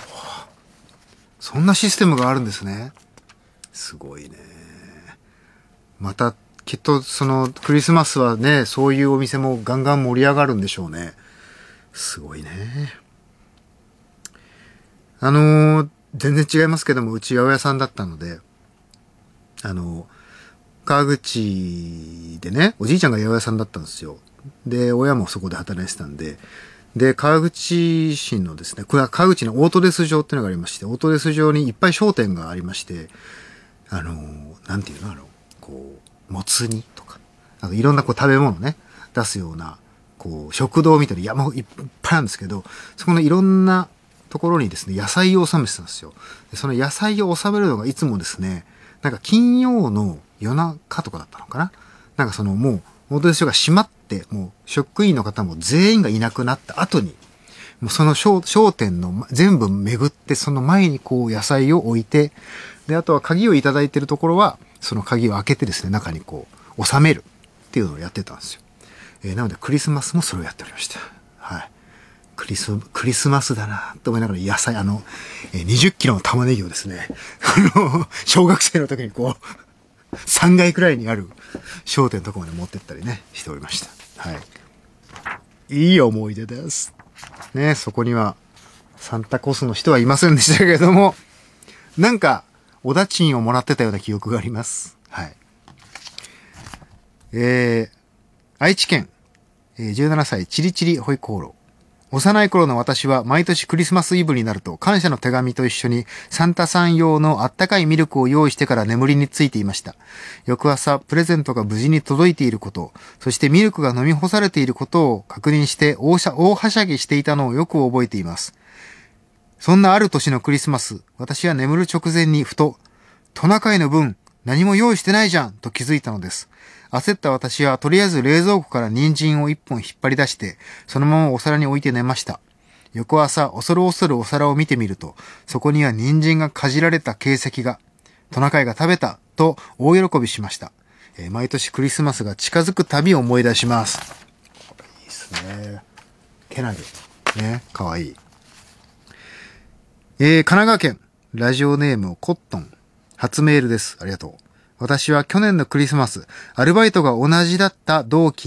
そんなシステムがあるんですね。すごいね。また、きっとそのクリスマスはね、そういうお店もガンガン盛り上がるんでしょうね。すごいね。あのー、全然違いますけども、うち八百屋さんだったので、あのー、川口でね、おじいちゃんが八百屋さんだったんですよ。で、親もそこで働いてたんで、で、川口市のですね、これは川口のオートレス場っていうのがありまして、オートレス場にいっぱい商店がありまして、あのー、なんていうのあの、こう、もつ煮とか、あのいろんなこう食べ物ね、出すような、こう、食堂みたいな山いっぱいあるんですけど、そこのいろんなところにですね、野菜を納めてたんですよ。でその野菜を納めるのがいつもですね、なんか金曜の夜中とかだったのかな。なんかそのもう、オートレス場が閉まって、もう職員の方も全員がいなくなった後に、もうその 商, 商店の全部巡って、その前にこう野菜を置いて、で、あとは鍵をいただいているところは、その鍵を開けてですね、中にこう、収めるっていうのをやってたんですよ。えー、なのでクリスマスもそれをやっておりました。はい。クリス、クリスマスだなと思いながら野菜、あの、えー、にじゅっキロの玉ねぎをですね、あの、小学生の時にこう、さんがいくらいにある商店のとこまで持ってったりね、しておりました。はい。いい思い出です。ね、そこにはサンタコスの人はいませんでしたけれども、なんか、おだちんをもらってたような記憶があります。はい。えー、愛知県、えー、じゅうななさい、チリチリホイコーロー。幼い頃の私は毎年クリスマスイブになると感謝の手紙と一緒にサンタさん用のあったかいミルクを用意してから眠りについていました。翌朝、プレゼントが無事に届いていること、そしてミルクが飲み干されていることを確認して大しゃ大はしゃぎしていたのをよく覚えています。そんなある年のクリスマス、私は眠る直前にふと、トナカイの分何も用意してないじゃんと気づいたのです。焦った私はとりあえず冷蔵庫から人参を一本引っ張り出して、そのままお皿に置いて寝ました。翌朝、恐る恐るお皿を見てみると、そこには人参がかじられた形跡が、トナカイが食べたと大喜びしました。えー、毎年クリスマスが近づくたび思い出します。これいいですね。けなげ。ね、かわいい。えー、神奈川県、ラジオネームコットン。初メールです。ありがとう。私は去年のクリスマス、アルバイトが同じだった同期に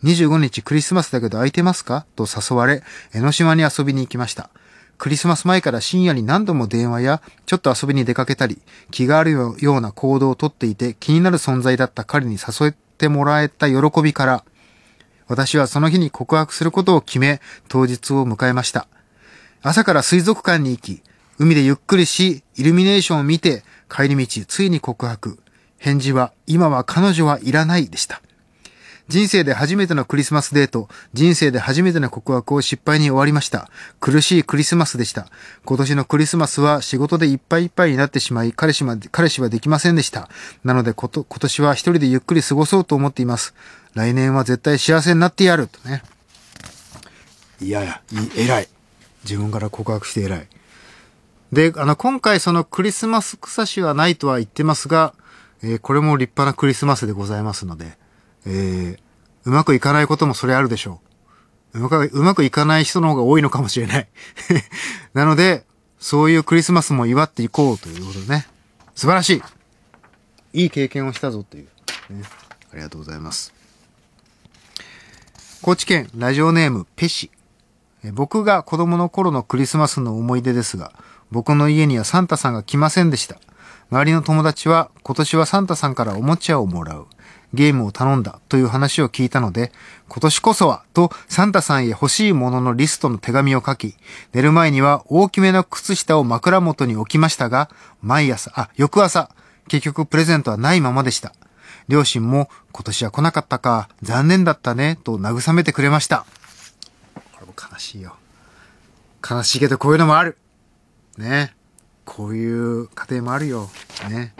にじゅうごにちクリスマスだけど空いてますかと誘われ、江ノ島に遊びに行きました。クリスマス前から深夜に何度も電話やちょっと遊びに出かけたり、気があるような行動をとっていて気になる存在だった彼に誘ってもらえた喜びから、私はその日に告白することを決め、当日を迎えました。朝から水族館に行き、海でゆっくりし、イルミネーションを見て、帰り道ついに告白。返事は、今は彼女はいらないでした。人生で初めてのクリスマスデート、人生で初めての告白を失敗に終わりました。苦しいクリスマスでした。今年のクリスマスは仕事でいっぱいいっぱいになってしまい、彼氏まで、彼氏はできませんでした。なのでこと、今年は一人でゆっくり過ごそうと思っています。来年は絶対幸せになってやるとね。いやいや、い偉い。自分から告白して偉い。で、あの、今回そのクリスマス草しはないとは言ってますが、えー、これも立派なクリスマスでございますので、えー、うまくいかないこともそれあるでしょう。うまく、うまくいかない人の方が多いのかもしれない。なので、そういうクリスマスも祝っていこうということでね。素晴らしい。いい経験をしたぞという、ね。ありがとうございます。高知県ラジオネームペシ。僕が子供の頃のクリスマスの思い出ですが、僕の家にはサンタさんが来ませんでした。周りの友達は今年はサンタさんからおもちゃをもらう、ゲームを頼んだという話を聞いたので、今年こそはとサンタさんへ欲しいもののリストの手紙を書き、寝る前には大きめの靴下を枕元に置きましたが、毎朝、あ、翌朝、結局プレゼントはないままでした。両親も今年は来なかったか、残念だったねと慰めてくれました。これも悲しいよ。悲しいけどこういうのもある。ね。こういう家庭もあるよ。ね。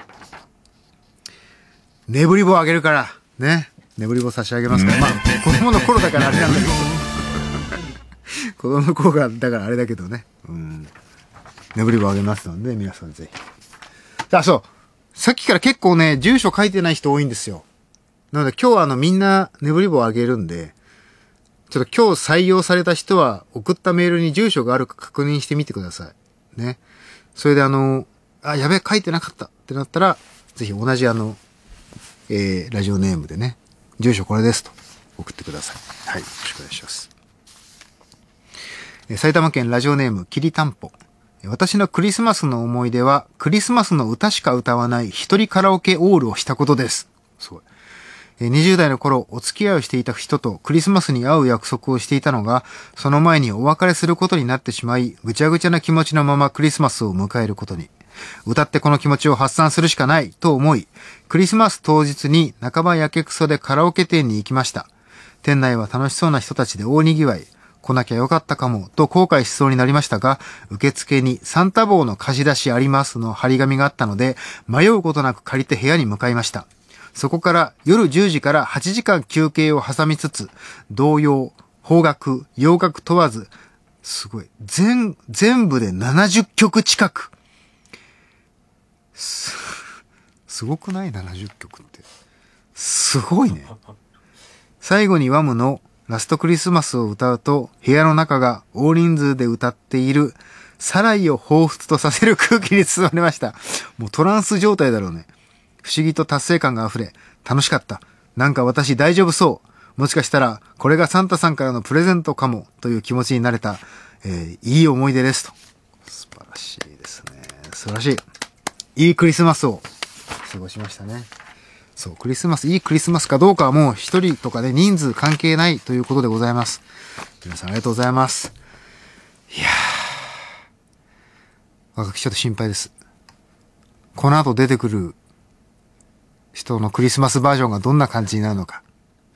眠り棒あげるから。ね。眠り棒差し上げますから。まあ、子供の頃だからあれなんだけど。子供の頃がだからあれだけどね。うん。眠り棒あげますので、皆さんぜひ。さあ、そう。さっきから結構ね、住所書いてない人多いんですよ。なので今日はあのみんな眠り棒あげるんで、ちょっと今日採用された人は送ったメールに住所があるか確認してみてください。ね。それであの、あ、やべえ、書いてなかったってなったら、ぜひ同じあの、えー、ラジオネームでね、住所これですと送ってください。はい。よろしくお願いします。えー、埼玉県ラジオネーム、きりたんぽ。私のクリスマスの思い出は、クリスマスの歌しか歌わない一人カラオケオールをしたことです。すごい。にじゅう代の頃、お付き合いをしていた人とクリスマスに会う約束をしていたのが、その前にお別れすることになってしまい、ぐちゃぐちゃな気持ちのままクリスマスを迎えることに。歌ってこの気持ちを発散するしかないと思い、クリスマス当日に半ばやけくそでカラオケ店に行きました。店内は楽しそうな人たちで大賑わい。来なきゃよかったかもと後悔しそうになりましたが、受付にサンタ帽の貸し出しありますの張り紙があったので、迷うことなく借りて部屋に向かいました。そこから夜じゅうじからはちじかん休憩を挟みつつ、童謡、邦楽、洋楽問わず、すごい、全、全部でななじゅっきょく近く。す、すごくない ?ななじゅっきょくって。すごいね。最後にワムのラストクリスマスを歌うと、部屋の中が大人数で歌っている、サライを彷彿とさせる空気に包まれました。もうトランス状態だろうね。不思議と達成感が溢れ、楽しかった。なんか私大丈夫そう。もしかしたら、これがサンタさんからのプレゼントかも、という気持ちになれた、えー、いい思い出ですと。素晴らしいですね。素晴らしい。いいクリスマスを過ごしましたね。そう、クリスマス、いいクリスマスかどうかはもう一人とかで人数関係ないということでございます。皆さんありがとうございます。いやー、若きちょっと心配です。この後出てくる人のクリスマスバージョンがどんな感じになるのか。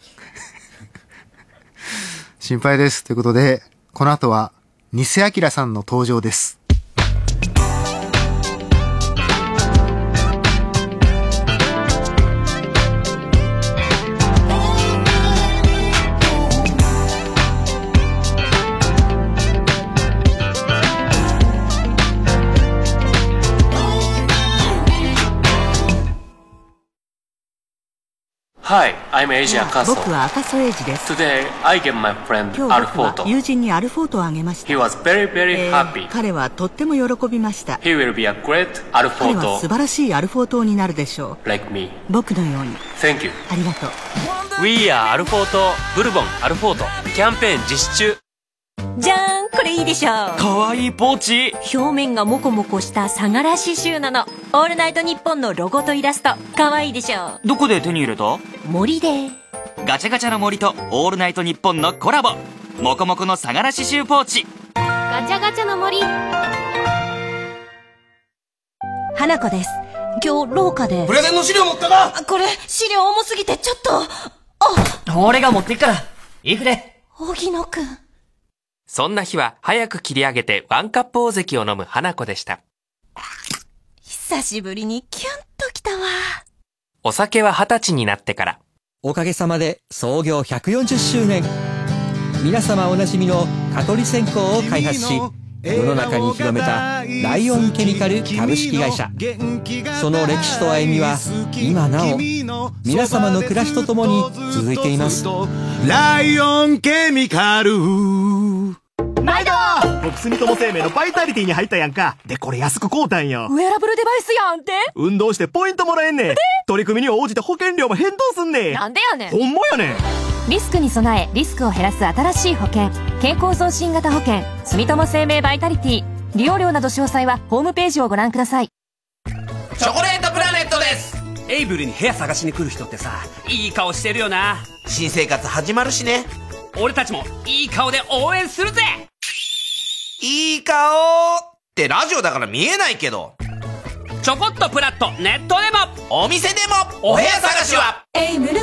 心配です。ということで、この後は、ニセアキラさんの登場です。 Hi, I'm Eiji Akaso. 僕は赤楚衛二です。 Today, I gave my friend 今日僕は Alforto. 友人にアルフォートをあげました。 He was very, very えー happy. 彼はとっても喜びました。 He will be a great 彼は素 Alforto 晴らしいアルフォートになるでしょう。 like me. 僕のように。 Thank you. ありがとう。 We are アルフォートブルボンアルフォートキャンペーン実施中。 じゃーん、これいいでしょ。 かわいいポーチ。 表面がモコモコした相良刺繍なの。オールナイトニッポンのロゴとイラスト、かわいいでしょ。 どこで手に入れた？ 森で。 ガチャガチャの森とオールナイトニッポンのコラボ。モコモコの相良刺繍ポーチ。 ガチャガチャの森。花子です。今日廊下で。 プレゼンの資料持ったか？ これ、資料重すぎてちょっと。 あ、俺が持っていくから。いくで。 荻野くん。 そんな日は早く切り上げてワンカップ大関を飲む花子でした。 久しぶりにキュンときたわ。 お酒は二十歳になってから。 おかげさまで創業ひゃくよんじゅっしゅうねん。皆様おなじみの蚊取り線香を開発し、世の中に広めたライオンケミカル株式会社。その歴史と歩みは今なお皆様の暮らしとともに続いています。 ライオンケミカル。 毎度僕住友生命のバイタリティに入ったやんか。でこれ安く買うたんよ。 ウェアラブルデバイスやんて。 運動してポイントもらえんねん。取り組みに応じて保険料も返答すんねん。 なんでやねん。 ほんまやねん。 リスクに備えリスクを減らす新しい保険、健康増進型保険住友生命バイタリティ。利用料など詳細はホームページをご覧ください。 チョコレートプラネットです。 エイブルに部屋探しに来る人ってさ、いい顔してるよな。 新生活始まるしね。 俺たちもいい顔で応援するぜ。 いい顔ってラジオだから見えないけど、 ちょこっとプラットネットでもお店でもお部屋探しはエイブル。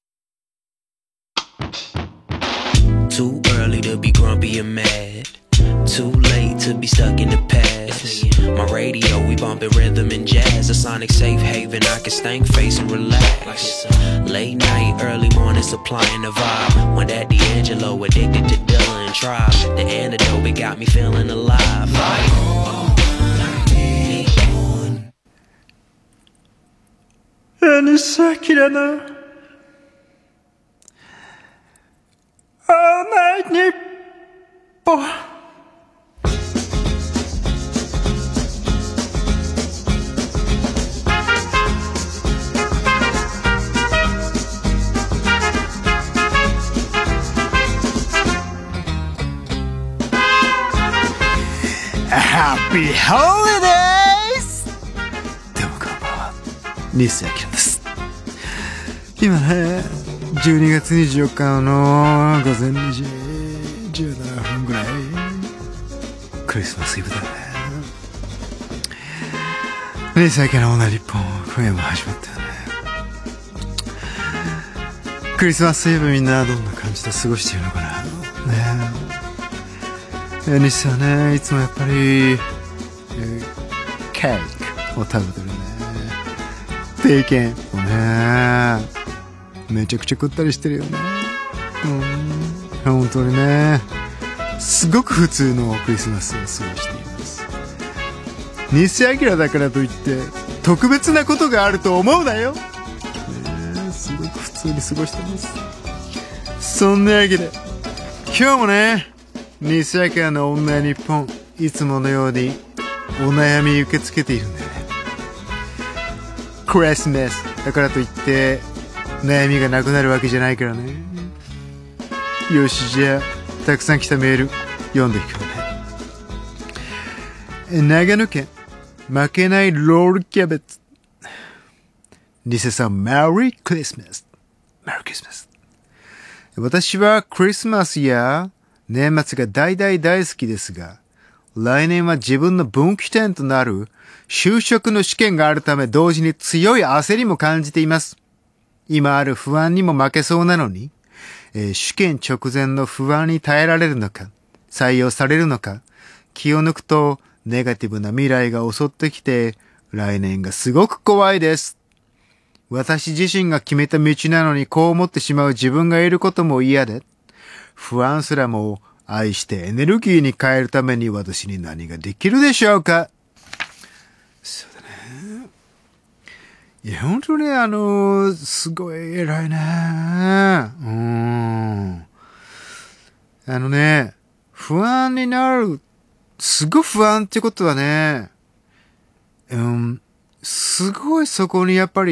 Too early to be grumpy and mad. Too late to be stuck in the past. My radio, we bumpin' rhythm and jazz. A sonic safe haven, I can stank face and relax. Late night, early morning, supplying the vibe. When that D'Angelo, addicted to Dilla and Tribe. The antidote, it got me feeling alive. Like, Any second now. All night Nippon. Happy Holidays! どうもこんばんは、西明です。今ね、じゅうにがつにじゅうよっかの午前にじじゅうななふんぐらい、クリスマスイブだね。西明のオーナー日本、今夜も始まったよね。クリスマスイブみんなどんな感じで過ごしているのかなね。西さんね、いつもやっぱり、えー、ケーキを食べてるね。定見をね、めちゃくちゃ食ったりしてるよね。うん、本当にね、すごく普通のクリスマスを過ごしています。西明だからといって特別なことがあると思うなよ、ね、すごく普通に過ごしてます。そんなわけで今日もね、西明の女日本、いつものようにお悩み受け付けているんだよね。クリスマスだからといって悩みがなくなるわけじゃないからね。よし、じゃあたくさん来たメール読んでいくからね。長野県負けないロールキャベツ。西さん、メリークリスマス。メリークリスマス。私はクリスマスや年末が大大大好きですが、来年は自分の分岐点となる就職の試験があるため、同時に強い焦りも感じています。今ある不安にも負けそうなのに、えー、試験直前の不安に耐えられるのか、採用されるのか、気を抜くとネガティブな未来が襲ってきて、来年がすごく怖いです。私自身が決めた道なのにこう思ってしまう自分がいることも嫌で、不安すらも愛してエネルギーに変えるために私に何ができるでしょうか。そうだね。いや、本当にあの、すごい偉いね。うん。あのね、不安になる、すごい不安ってことはね、うん、すごいそこにやっぱり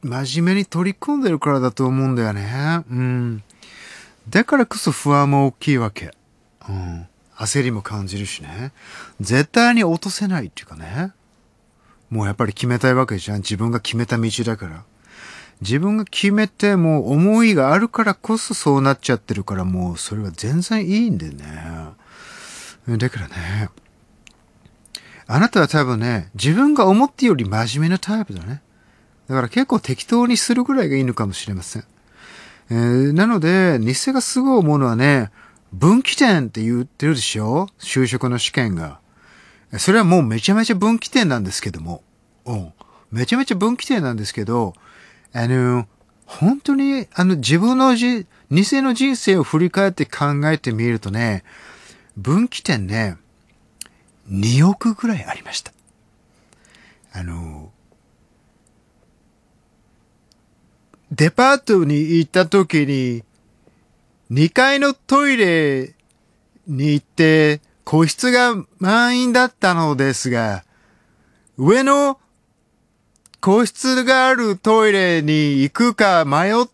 真面目に取り組んでるからだと思うんだよね。うん。だからこそ不安も大きいわけ。うん。焦りも感じるしね。絶対に落とせないっていうかね。もうやっぱり決めたいわけじゃん。自分が決めた道だから。自分が決めてもう思いがあるからこそそうなっちゃってるから、もうそれは全然いいんだよね。だからね。あなたは多分ね、自分が思ってより真面目なタイプだね。だから結構適当にするぐらいがいいのかもしれません。えー、なので、日生がすごい思うのはね、分岐点って言ってるでしょ？就職の試験が。それはもうめちゃめちゃ分岐点なんですけども。うん。めちゃめちゃ分岐点なんですけど、あの、本当に、あの、自分のじ、日生の人生を振り返って考えてみるとね、分岐点ね、におくぐらいありました。あの、デパートに行った時に、にかいのトイレに行って、個室が満員だったのですが、上の個室があるトイレに行くか迷って、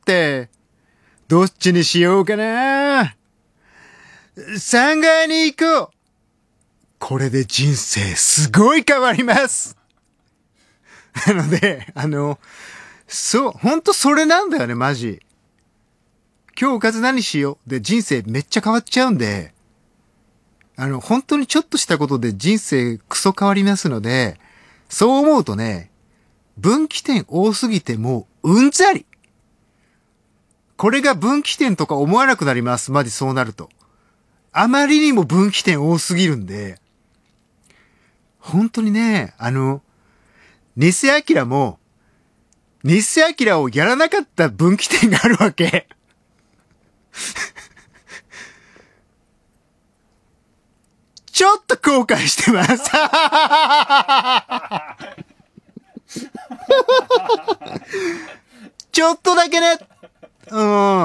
どっちにしようかな。さんがいに行こう。これで人生すごい変わります。なので、あの、そう、ほんとそれなんだよね、マジ。今日おかず何しようで人生めっちゃ変わっちゃうんで、あの、本当にちょっとしたことで人生クソ変わりますので、そう思うとね、分岐点多すぎてもううんざり。これが分岐点とか思わなくなります。マジそうなると。あまりにも分岐点多すぎるんで、本当にね、あの、日生明も、日生明をやらなかった分岐点があるわけ。ちょっと後悔してます。ちょっとだけね。うん。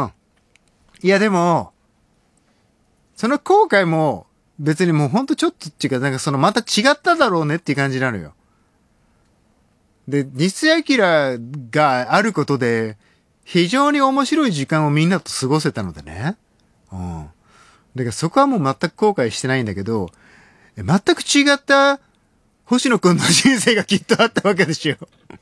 いやでも、その後悔も別にもうほんとちょっとっていうか、なんかそのまた違っただろうねっていう感じなのよ。で、日生明があることで、非常に面白い時間をみんなと過ごせたのでね。うん。だからそこはもう全く後悔してないんだけど、全く違った星野くんの人生がきっとあったわけでしょ。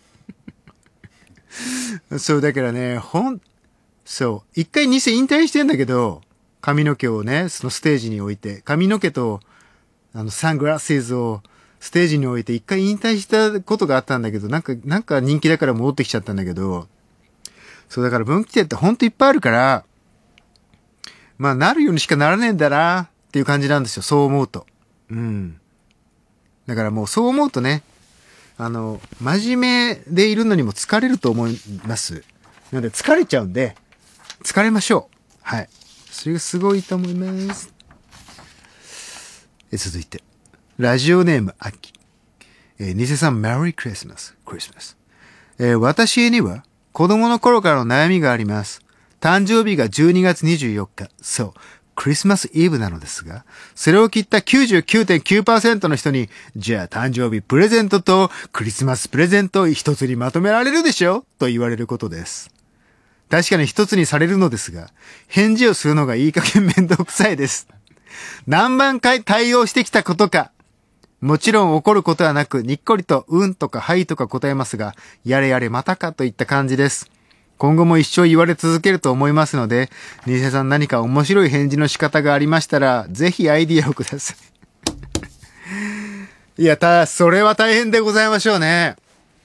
そう、だからね、ほん、そう、一回日生引退してんだけど、髪の毛をね、そのステージに置いて、髪の毛と、あの、サングラスをステージに置いて、一回引退したことがあったんだけど、なんか、なんか人気だから戻ってきちゃったんだけど、そうだから分岐点ってほんといっぱいあるから、まあなるようにしかならねえんだなっていう感じなんですよ、そう思うと。うん。だからもうそう思うとね、あの、真面目でいるのにも疲れると思います。なので疲れちゃうんで、疲れましょう。はい。それがすごいと思います。え続いて、ラジオネームアキ。えー、ニセさん、メリークリスマス。クリスマス。えー、私には子供の頃からの悩みがあります。誕生日がじゅうにがつにじゅうよっか。そう。クリスマスイブなのですが、それを切った きゅうじゅうきゅうてんきゅうパーセント の人に、じゃあ誕生日プレゼントとクリスマスプレゼントを一つにまとめられるでしょと言われることです。確かに一つにされるのですが、返事をするのがいい加減めんどくさいです。何万回対応してきたことか。もちろん怒ることはなく、にっこりとうんとかはいとか答えますが、やれやれまたかといった感じです。今後も一生言われ続けると思いますので、ニセさん何か面白い返事の仕方がありましたら、ぜひアイディアをください。いや、た、それは大変でございましょうね。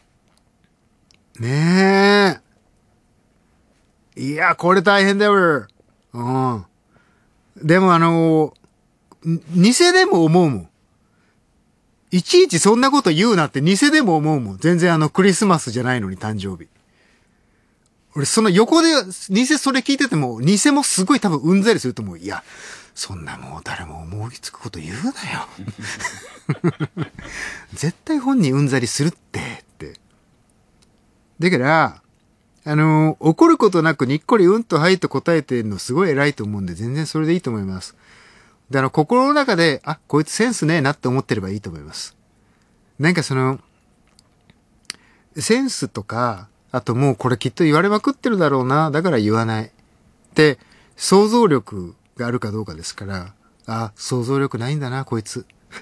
ねえ。いや、これ大変だよ。うん。でもあの、ニセでも思うもん。いちいちそんなこと言うなってニセでも思うもん。全然あのクリスマスじゃないのに誕生日。俺その横でニセそれ聞いてても、ニセもすごい多分うんざりすると思う。いや、そんなもう誰も思いつくこと言うなよ。絶対本人うんざりするってって。だから、あのー、怒ることなくにっこりうんとはいと答えてるのすごい偉いと思うんで、全然それでいいと思います。で、あの、心の中で、あ、こいつセンスねえなって思ってればいいと思います。なんかその、センスとか、 あともうこれきっと言われまくってるだろうな、だから言わない。で、想像力があるかどうかですから、あ、想像力ないんだな、こいつ。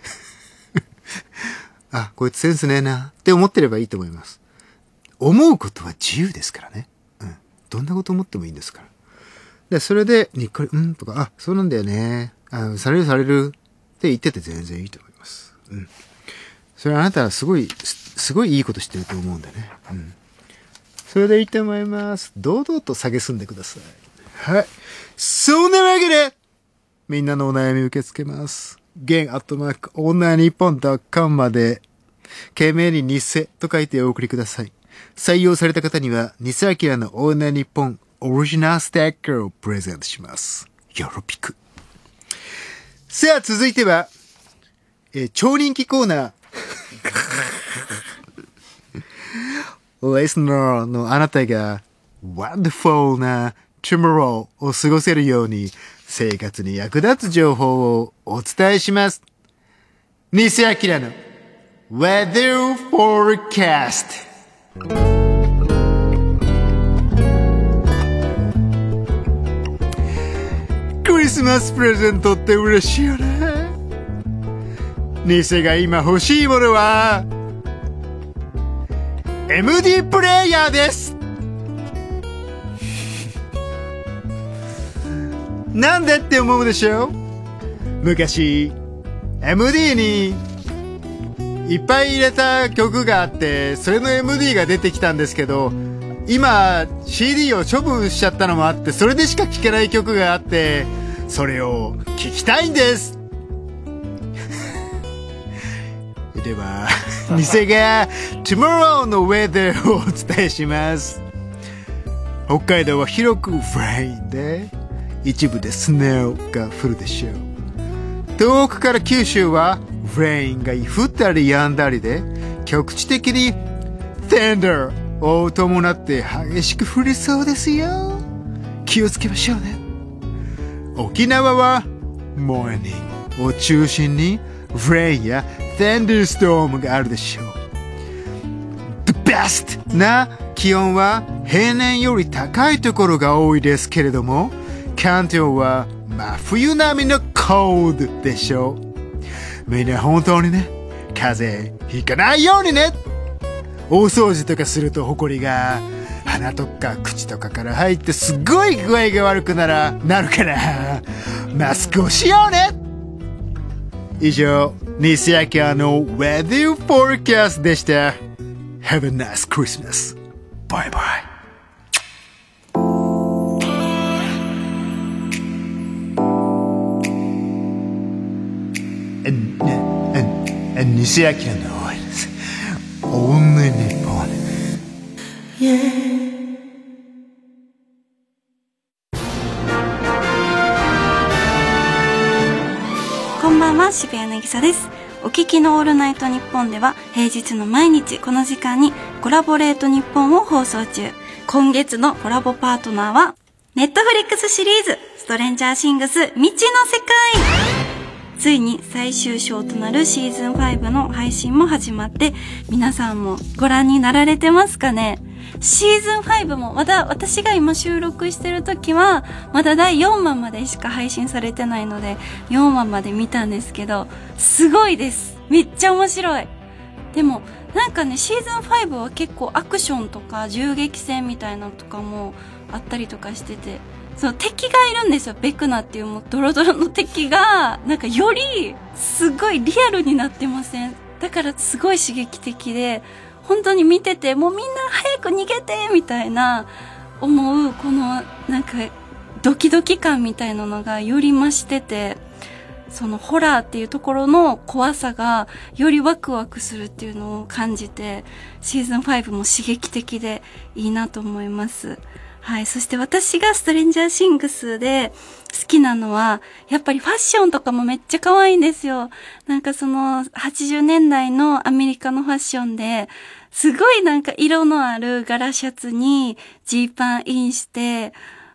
あ、こいつセンスねえな、って思ってればいいと思います。思うことは自由ですからね。うん。どんなこと思ってもいいんですから。で、それで、にっこり、うんとか、あ、そうなんだよね。あ、されるされるって言ってて全然いいと思います。うん。それあなたはすごい、すごいいいことしてると思うんでね。うん。それでいいと思います。堂々と下げすんでください。はい。そんなわけで、みんなのお悩み受け付けます。ゲンアットマークオールナイトニッポンドットコムまで、懸命に偽と書いてお送りください。採用された方には、偽アキラのオールナイトニッポンオリジナルステッカーをプレゼントします。よろぴく。さあ、続いては、えー、超人気コーナー。リスナーのあなたが、ワンダフルなトゥモローを過ごせるように、生活に役立つ情報をお伝えします。偽アキラの Weather Forecast。クリスマスプレゼントって嬉しいよね。偽が今欲しいものは エムディー プレイヤーです。なんでって思うでしょ。昔 エムディー にいっぱい入れた曲があって、それの エムディー が出てきたんですけど、今 シーディー を処分しちゃったのもあって、それでしか聴けない曲があって、それを聴きたいんです。では偽が Tomorrow の Weather をお伝えします。北海道は広くフレインで、一部でスノーが降るでしょう。東北から九州はレインが降ったり止んだりで、局地的に Thunder を伴って激しく降りそうですよ。気をつけましょうね。沖縄は Morning を中心にレインや Thunderstorm があるでしょう。The best な気温は平年より高いところが多いですけれども、関東は真冬並みの cold でしょう。みんな本当にね、風邪ひかないようにね。大掃除とかするとホコリが鼻とか口とかから入ってすごい具合が悪くならなるからマスクをしようね。以上、西アキラの Weather Forecast でした。Have a nice Christmas. Bye bye. And, and, and 西アキラの Only Nippon. Yeah. こんばんは、渋谷なぎさです。お聞きのオールナイトニッポンでは平日の毎日この時間にコラボレートニッポンを放送中。今月のコラボパートナーはネットフリックスシリーズストレンジャーシングス未知の世界。ついに最終章となるシーズンファイブの配信も始まって、皆さんもご覧になられてますかね。シーズンファイブもまだ私が今収録してる時はまだだいよんわまでしか配信されてないのでよんわまで見たんですけど、すごいです。めっちゃ面白い。でもなんかね、シーズンファイブは結構アクションとか銃撃戦みたいなのとかもあったりとかしてて、その敵がいるんですよ。ベクナっていうもうドロドロの敵がなんかよりすごいリアルになってません？だからすごい刺激的で、本当に見ててもうみんな早く逃げてみたいな思う、このなんかドキドキ感みたいなのがより増してて、そのホラーっていうところの怖さがよりワクワクするっていうのを感じて、シーズンファイブも刺激的でいいなと思います。はい。そして私がストレンジャーシングスで好きなのは、やっぱりファッションとかもめっちゃ可愛いんですよ。なんかそのはちじゅうねんだいのアメリカのファッションで、すごいなんか色のある柄シャツにジーパンインして、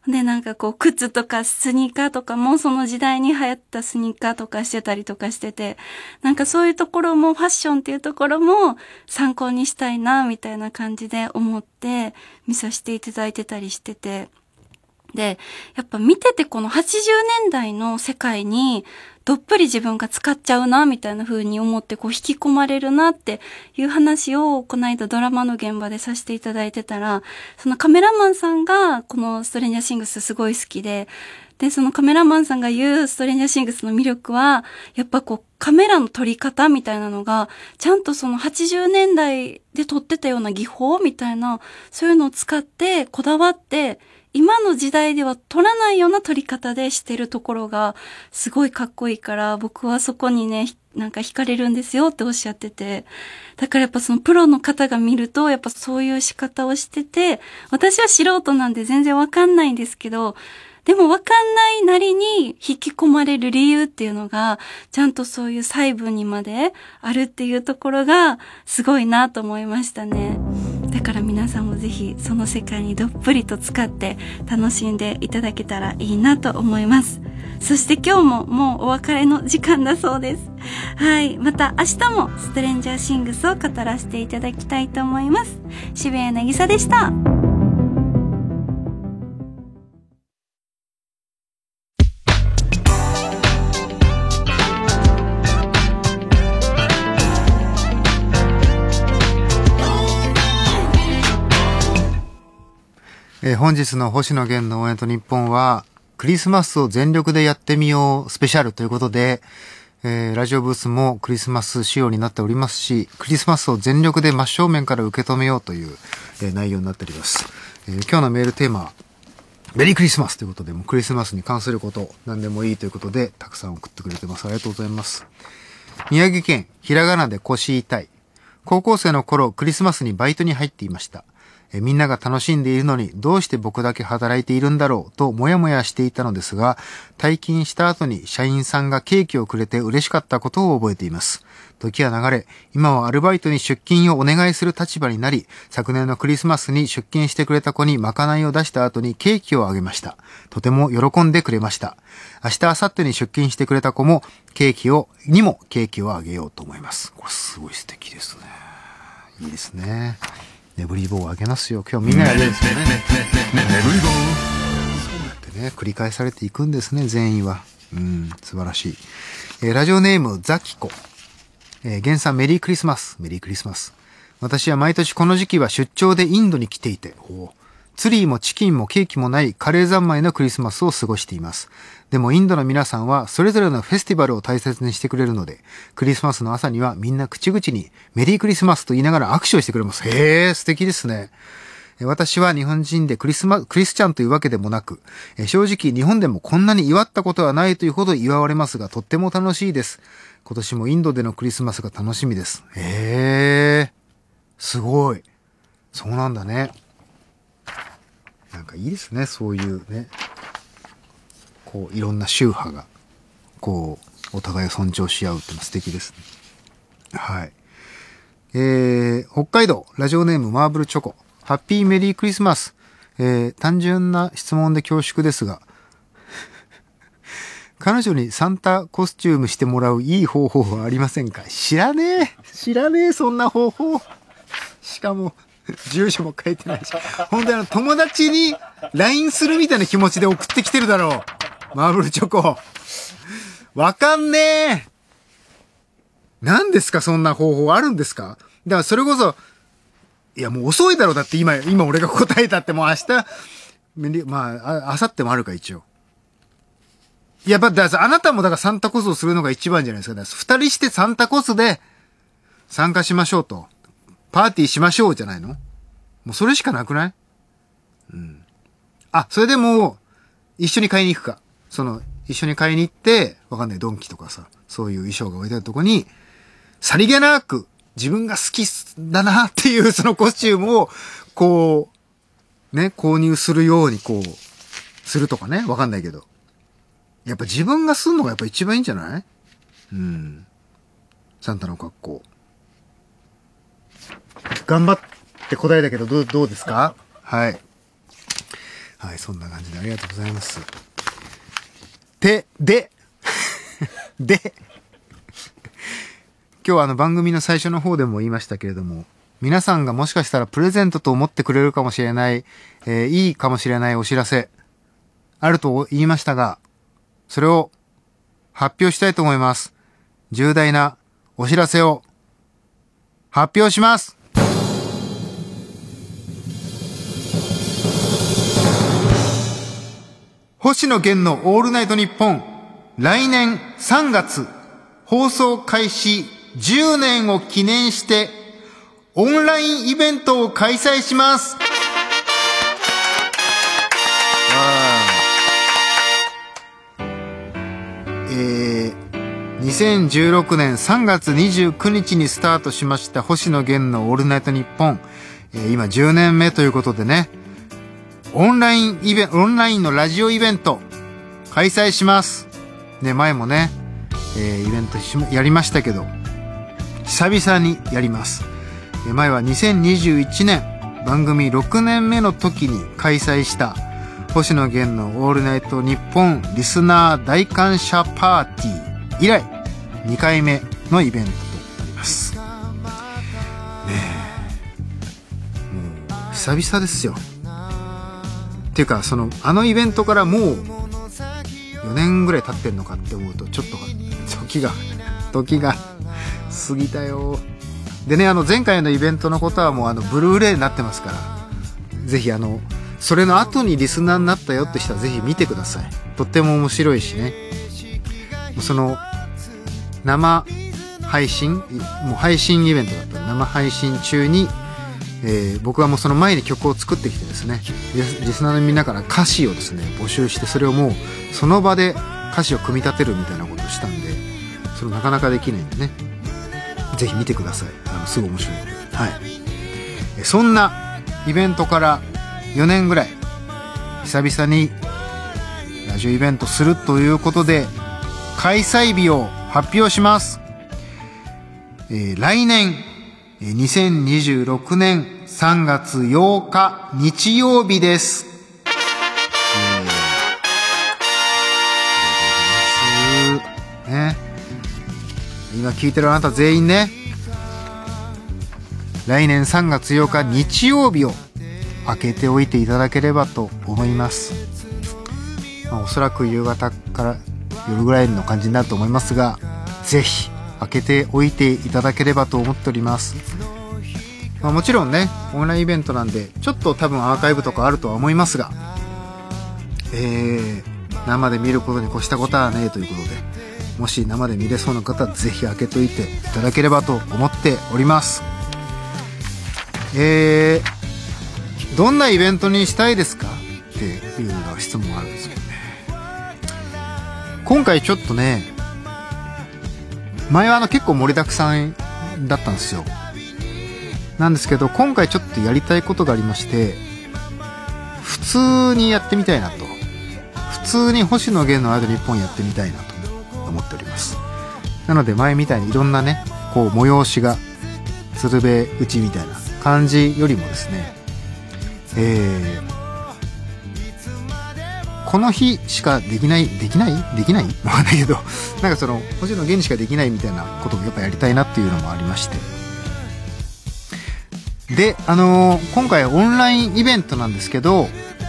で、なんかこう、靴とかスニーカーとかもその時代に流行ったスニーカーとかしてたりとかしてて、なんかそういうところもファッションっていうところも参考にしたいな、みたいな感じで思って見させていただいてたりしてて。で、やっぱ見ててこのはちじゅうねんだいの世界にどっぷり自分が使っちゃうな、みたいな風に思ってこう引き込まれるなっていう話をこの間ドラマの現場でさせていただいてたら、そのカメラマンさんがこのストレンジャーシングスすごい好きで、で、そのカメラマンさんが言うストレンジャーシングスの魅力は、やっぱこうカメラの撮り方みたいなのが、ちゃんとそのはちじゅうねんだいで撮ってたような技法みたいな、そういうのを使ってこだわって、今の時代では撮らないような撮り方でしてるところがすごいかっこいいから、僕はそこにね、なんか惹かれるんですよっておっしゃってて。だからやっぱそのプロの方が見ると、やっぱそういう仕方をしてて、私は素人なんで全然わかんないんですけど、でもわかんないなりに引き込まれる理由っていうのが、ちゃんとそういう細部にまであるっていうところがすごいなと思いましたね。だから皆さんもぜひその世界にどっぷりと使って楽しんでいただけたらいいなと思います。そして今日ももうお別れの時間だそうです。はい。また明日もストレンジャーシングスを語らせていただきたいと思います。渋谷なぎさでした。 えー、本日の星野源の応援と日本は、クリスマスを全力でやってみようスペシャルということで、えー、ラジオブースもクリスマス仕様になっておりますし、クリスマスを全力で真正面から受け止めようという、えー、内容になっております。えー、今日のメールテーマは、メリークリスマスということで、もうクリスマスに関すること、何でもいいということで、たくさん送ってくれてます。ありがとうございます。宮城県、ひらがなで腰痛い。高校生の頃、クリスマスにバイトに入っていました。えみんなが楽しんでいるのにどうして僕だけ働いているんだろうともやもやしていたのですが、退勤した後に社員さんがケーキをくれて嬉しかったことを覚えています。時は流れ、今はアルバイトに出勤をお願いする立場になり、昨年のクリスマスに出勤してくれた子にまかないを出した後にケーキをあげました。とても喜んでくれました。明日、明後日に出勤してくれた子もケーキを、にもケーキをあげようと思います。これすごい素敵ですね。いいですね。ネブリーボーをあげますよ。今日みんなやるんですよね。ネブリーボー。そうやってね、繰り返されていくんですね、善意は。うん、素晴らしい。えー、ラジオネーム、ザキコ。えー、ゲンさんメリークリスマス。メリークリスマス。私は毎年この時期は出張でインドに来ていて、おツリーもチキンもケーキもないカレー三昧のクリスマスを過ごしています。でもインドの皆さんはそれぞれのフェスティバルを大切にしてくれるので、クリスマスの朝にはみんな口々にメリークリスマスと言いながら握手をしてくれます。へー、素敵ですね。私は日本人でクリスマ、クリスチャンというわけでもなく、正直日本でもこんなに祝ったことはないというほど祝われますが、とっても楽しいです。今年もインドでのクリスマスが楽しみです。へー、すごい。そうなんだね。なんかいいですね、そういうね。こう、いろんな宗派が、こう、お互いを尊重し合うってのは素敵ですね。はい。えー、北海道、ラジオネームマーブルチョコ。ハッピーメリークリスマス。えー、単純な質問で恐縮ですが、彼女にサンタコスチュームしてもらういい方法はありませんか？知らねえ。知らねえ、そんな方法。しかも、住所も書いてないし。本当にあの、友達に ライン するみたいな気持ちで送ってきてるだろう。マーブルチョコ。わかんねえ。何ですか、そんな方法あるんですか？だからそれこそ、いやもう遅いだろう。だって今、今俺が答えたってもう明日、まあ、あさってもあるか一応。いや、だからあなたもだからサンタコスをするのが一番じゃないですか。だから二人してサンタコスで参加しましょうと。パーティーしましょうじゃないの？もうそれしかなくない？うん。あ、それでも、一緒に買いに行くか。その、一緒に買いに行って、わかんない、ドンキとかさ、そういう衣装が置いてあるとこに、さりげなく、自分が好きだなっていうそのコスチュームを、こう、ね、購入するようにこう、するとかね、わかんないけど。やっぱ自分がすんのがやっぱ一番いいんじゃない？うん。サンタの格好。頑張って答えだけど、どう、どうですか？はい。 はい、そんな感じでありがとうございます。で、で、で、今日はあの番組の最初の方でも言いましたけれども、皆さんがもしかしたらプレゼントと思ってくれるかもしれない、えー、いいかもしれないお知らせ、あると言いましたが、それを発表したいと思います。重大なお知らせを発表します。星野源のオールナイトニッポン、来年さんがつ放送開始じゅうねんを記念してオンラインイベントを開催します。えー、にせんじゅうろくねんさんがつにじゅうくにちにスタートしました星野源のオールナイトニッポン、えー、今じゅうねんめということでね、オンラインイベント、オンラインのラジオイベント開催します。ね、前もね、えー、イベントやりましたけど、久々にやります。えー、前はにせんにじゅういちねん番組ろくねんめの時に開催した星野源のオールナイトニッポンリスナー大感謝パーティー以来にかいめのイベントとなります。ねえ、もう久々ですよ。っていうか、そのあのイベントからもうよねんぐらい経ってんのかって思うと、ちょっと時が時が過ぎたよ。でね、あの前回のイベントのことはもうあのブルーレイになってますから、ぜひあのそれの後にリスナーになったよって人はぜひ見てください。とっても面白いしね。その生配信、もう配信イベントだった。生配信中にえー、僕はもうその前に曲を作ってきてですね、リスナーのみんなから歌詞をですね募集して、それをもうその場で歌詞を組み立てるみたいなことをしたんで、それなかなかできないんでね、ぜひ見てください。あのすごい面白い。はい。えそんなイベントからよねんぐらい久々にラジオイベントするということで、開催日を発表します。えー、来年にせんにじゅうろくねんさんがつようか日曜日です。えー、ね、今聞いてるあなた全員ね、来年さんがつようか日曜日を開けておいていただければと思います。まあ、おそらく夕方から夜ぐらいの感じになると思いますが、ぜひ開けておいていただければと思っております。まあ、もちろんね、オンラインイベントなんでちょっと多分アーカイブとかあるとは思いますが、えー、生で見ることに越したことはねえということで、もし生で見れそうな方はぜひ開けといていただければと思っております。えー、どんなイベントにしたいですかっていうのが質問があるんですよね。今回ちょっとね、前はあの結構盛りだくさんだったんですよ。なんですけど、今回ちょっとやりたいことがありまして、普通にやってみたいなと、普通に星野源のアイドル日本やってみたいなと思っております。なので前みたいにいろんなね、こう催しが鶴瓶打ちみたいな感じよりもですね、えー、この日しかできないできないできないわかんないけど、なんかその星野源しかできないみたいなこともやっぱやりたいなっていうのもありまして、で、あのー、今回オンラインイベントなんですけど、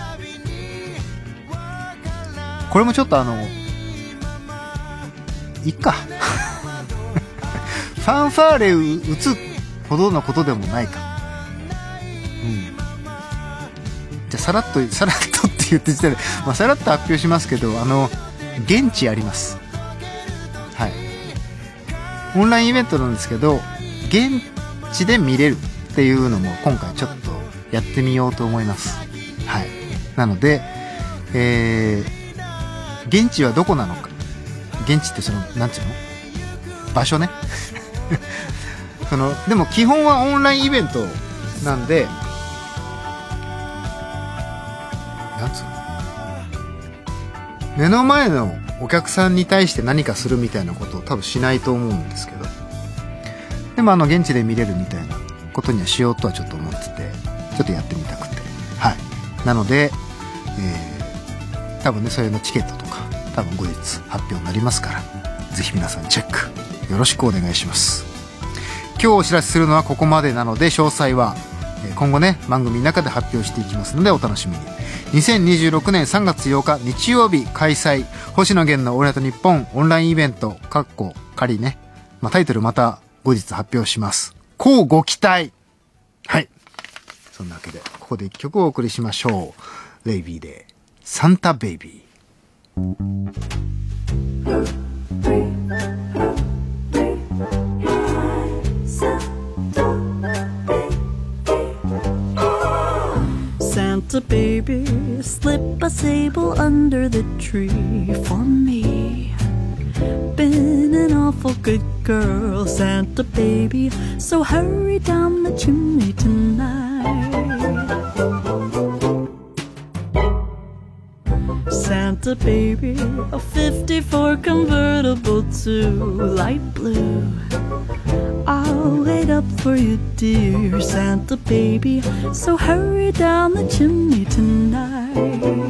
これもちょっとあのいっかファンファーレ打つほどのことでもないか、うん、じゃあさらっとさらっとって言って時点で、まあ、さらっと発表しますけど、あの現地あります。はい、オンラインイベントなんですけど、現地で見れるっていうのも今回ちょっとやってみようと思います。はい。なので、えー、現地はどこなのか。現地ってその、なんていうの？場所ね。その、でも基本はオンラインイベントなんで、なんつうの？目の前のお客さんに対して何かするみたいなことを多分しないと思うんですけど、でもあの現地で見れるみたいなことにはしようとはちょっと思ってて、ちょっとやってみたくて、はい。なので、 えー、多分ね、それのチケットとか、多分後日発表になりますから、ぜひ皆さんチェック、よろしくお願いします。今日お知らせするのはここまでなので、詳細は今後ね、番組の中で発表していきますのでお楽しみに。にせんにじゅうろくねんさんがつようか日曜日開催、星野源のオールナイトニッポンオンラインイベント、かっこ仮ね、まあ、タイトルまた後日発表します。こうご期待。はい。そんなわけで、ここで一曲をお送りしましょう。レイビーで、サンタベイビー。 Santa baby, slip a sable under the tree for me. Been an awful good girl, Santa baby, so hurry down the chimney tonight. Santa baby, a fifty-four convertible to light blue. I'll wait up for you, dear Santa baby, so hurry down the chimney tonight.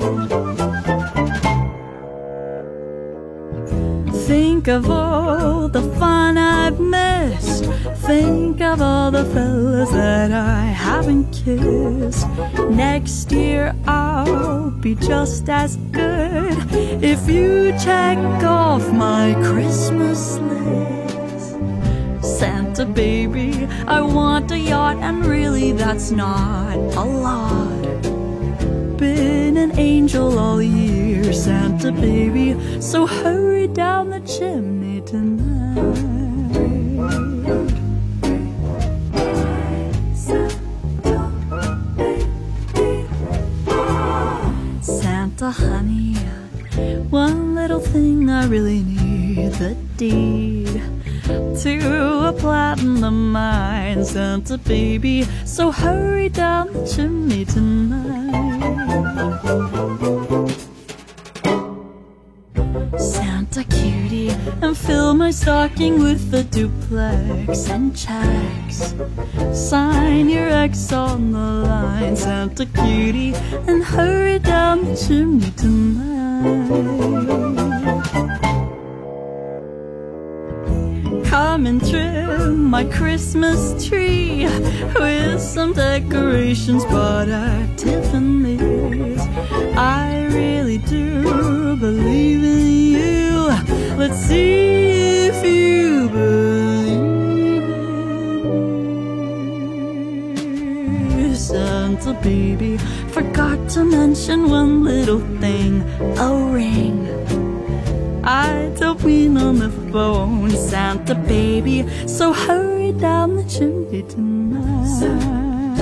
Think of all the fun I've missed. Think of all the fellas that I haven't kissed. Next year I'll be just as good if you check off my Christmas list. Santa baby, I want a yacht, and really that's not a lot. Been an angel all year, Santa baby, so hurry down the chimney tonight. Santa honey, one little thing I really need, the deed to a platinum mine, Santa baby, so hurry down the chimney tonight. Santa cutie, and fill my stocking with a duplex and checks. Sign your ex on the line, Santa cutie, and hurry down the chimney tonight. Come and trim my Christmas tree with some decorations bought at Tiffany's. I really do believe in you. Let's see if you believe in me. Santa baby, forgot to mention one little thing, a ring. I don't mean on the phone, Santa baby, so hurry down the chimney tonight.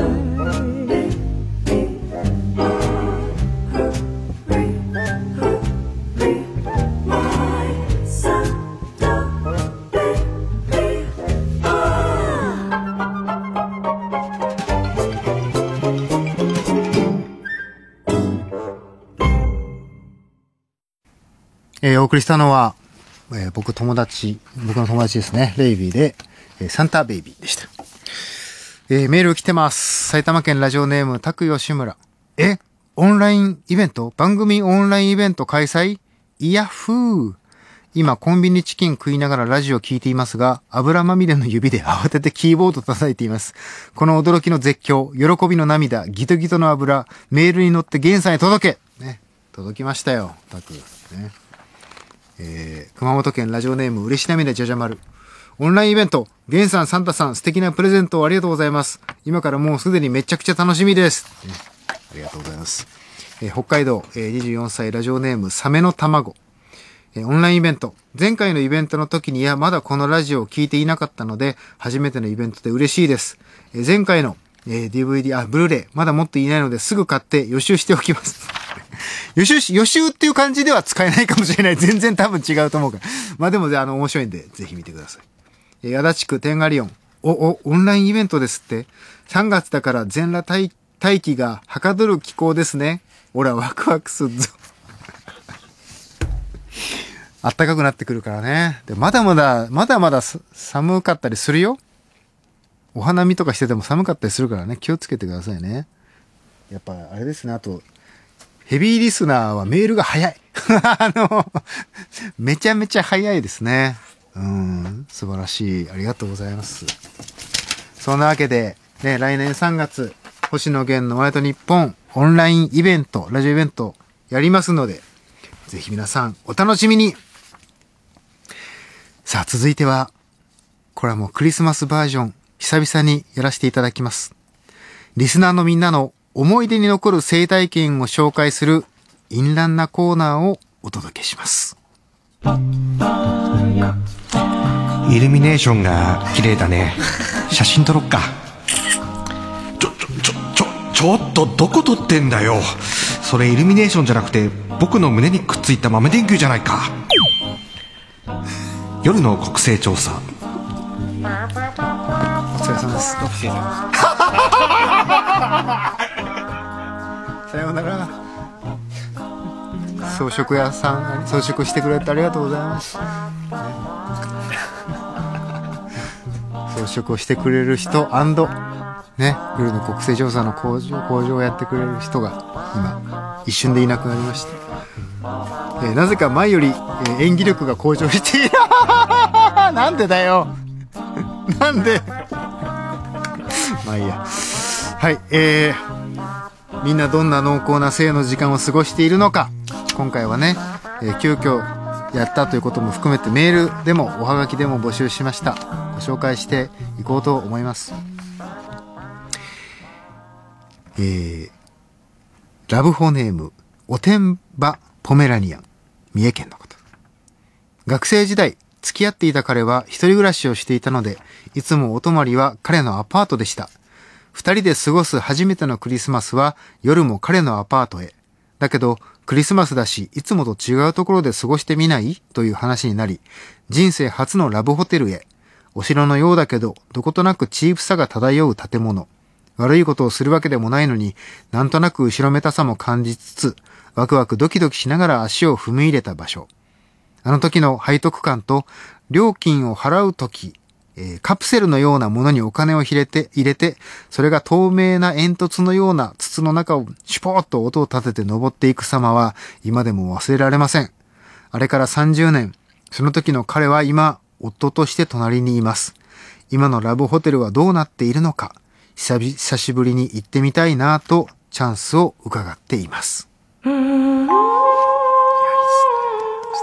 えー、お送りしたのは、えー、僕友達、僕の友達ですね、レイビーで、えー、サンタベイビーでした。えー、メール来てます。埼玉県ラジオネーム、タク吉村。えオンラインイベント番組オンラインイベント開催いやふー。今、コンビニチキン食いながらラジオを聞いていますが、油まみれの指で慌ててキーボード叩いています。この驚きの絶叫、喜びの涙、ギトギトの油、メールに乗ってゲンさんへ届け。ね、届きましたよ、タク。ね。えー、熊本県ラジオネーム嬉し涙じゃじゃ丸。オンラインイベント、ゲンさん、サンタさん、素敵なプレゼントをありがとうございます。今からもうすでにめちゃくちゃ楽しみです。ね、ありがとうございます。えー、北海道、えー、にじゅうよんさいラジオネームサメの卵。えー、オンラインイベント、前回のイベントの時にはまだこのラジオを聞いていなかったので、初めてのイベントで嬉しいです。えー、前回の、えー、ディーブイディー、あ、ブルーレイ、まだ持っていないのですぐ買って予習しておきます。予習し、予習っていう感じでは使えないかもしれない。全然多分違うと思うから。まあでも、あの、面白いんで、ぜひ見てください。えー、足立区テンガリオン。お、お、オンラインイベントですって。さんがつだから全裸待大気がはかどる気候ですね。おら、ワクワクするぞ。暖かくなってくるからね。で、まだまだ、まだまだ寒かったりするよ。お花見とかしてても寒かったりするからね。気をつけてくださいね。やっぱ、あれですね。あと、 ヘビーリスナーはメールが早い。あの、めちゃめちゃ早いですね。うん、素晴らしい。ありがとうございます。そんなわけで、ね、来年さんがつ、星野源のオールナイトニッポンオンラインイベント、ラジオイベントやりますので、ぜひ皆さんお楽しみに。さあ、続いては、これはもうクリスマスバージョン、久々にやらせていただきます。リスナーのみんなの思い出に残る生態圏を紹介する淫乱なコーナーをお届けします。 イルミネーションが綺麗だね。写真撮ろっか。ちょ、ちょ、ちょ、ちょ、ちょっとどこ撮ってんだよ。それイルミネーションじゃなくて僕の胸にくっついた豆電球じゃないか。夜の国勢調査。 お疲れ様です。さようなら。装飾屋さん装飾してくれてありがとうございます、ね、装飾をしてくれる人ね、夜の国勢調査の工場工場をやってくれる人が今一瞬でいなくなりました。えー、なぜか前より、えー、演技力が向上している。なんでだよ。なんで。まあいいや。はい、えー、みんなどんな濃厚な性の時間を過ごしているのか。今回はね、えー、急遽やったということも含めてメールでもおはがきでも募集しました。ご紹介していこうと思います。えー、ラブホネームおてんばポメラニアン、三重県のこと。学生時代付き合っていた彼は一人暮らしをしていたので、いつもお泊まりは彼のアパートでした。二人で過ごす初めてのクリスマスは夜も彼のアパートへ。だけどクリスマスだし、いつもと違うところで過ごしてみないという話になり、人生初のラブホテルへ。お城のようだけど、どことなくチープさが漂う建物。悪いことをするわけでもないのに、なんとなく後ろめたさも感じつつ、ワクワクドキドキしながら足を踏み入れた場所。あの時の背徳感と、料金を払う時、えー、カプセルのようなものにお金を入れて、入れて、それが透明な煙突のような筒の中をシュポーッと音を立てて登っていく様は、今でも忘れられません。あれからさんじゅうねん、その時の彼は今、夫として隣にいます。今のラブホテルはどうなっているのか、久々久しぶりに行ってみたいなぁと、チャンスを伺っています。いや、いいですね。素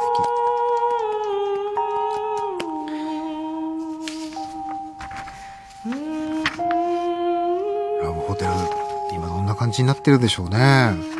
敵。ラブホテル、今どんな感じになってるでしょうね。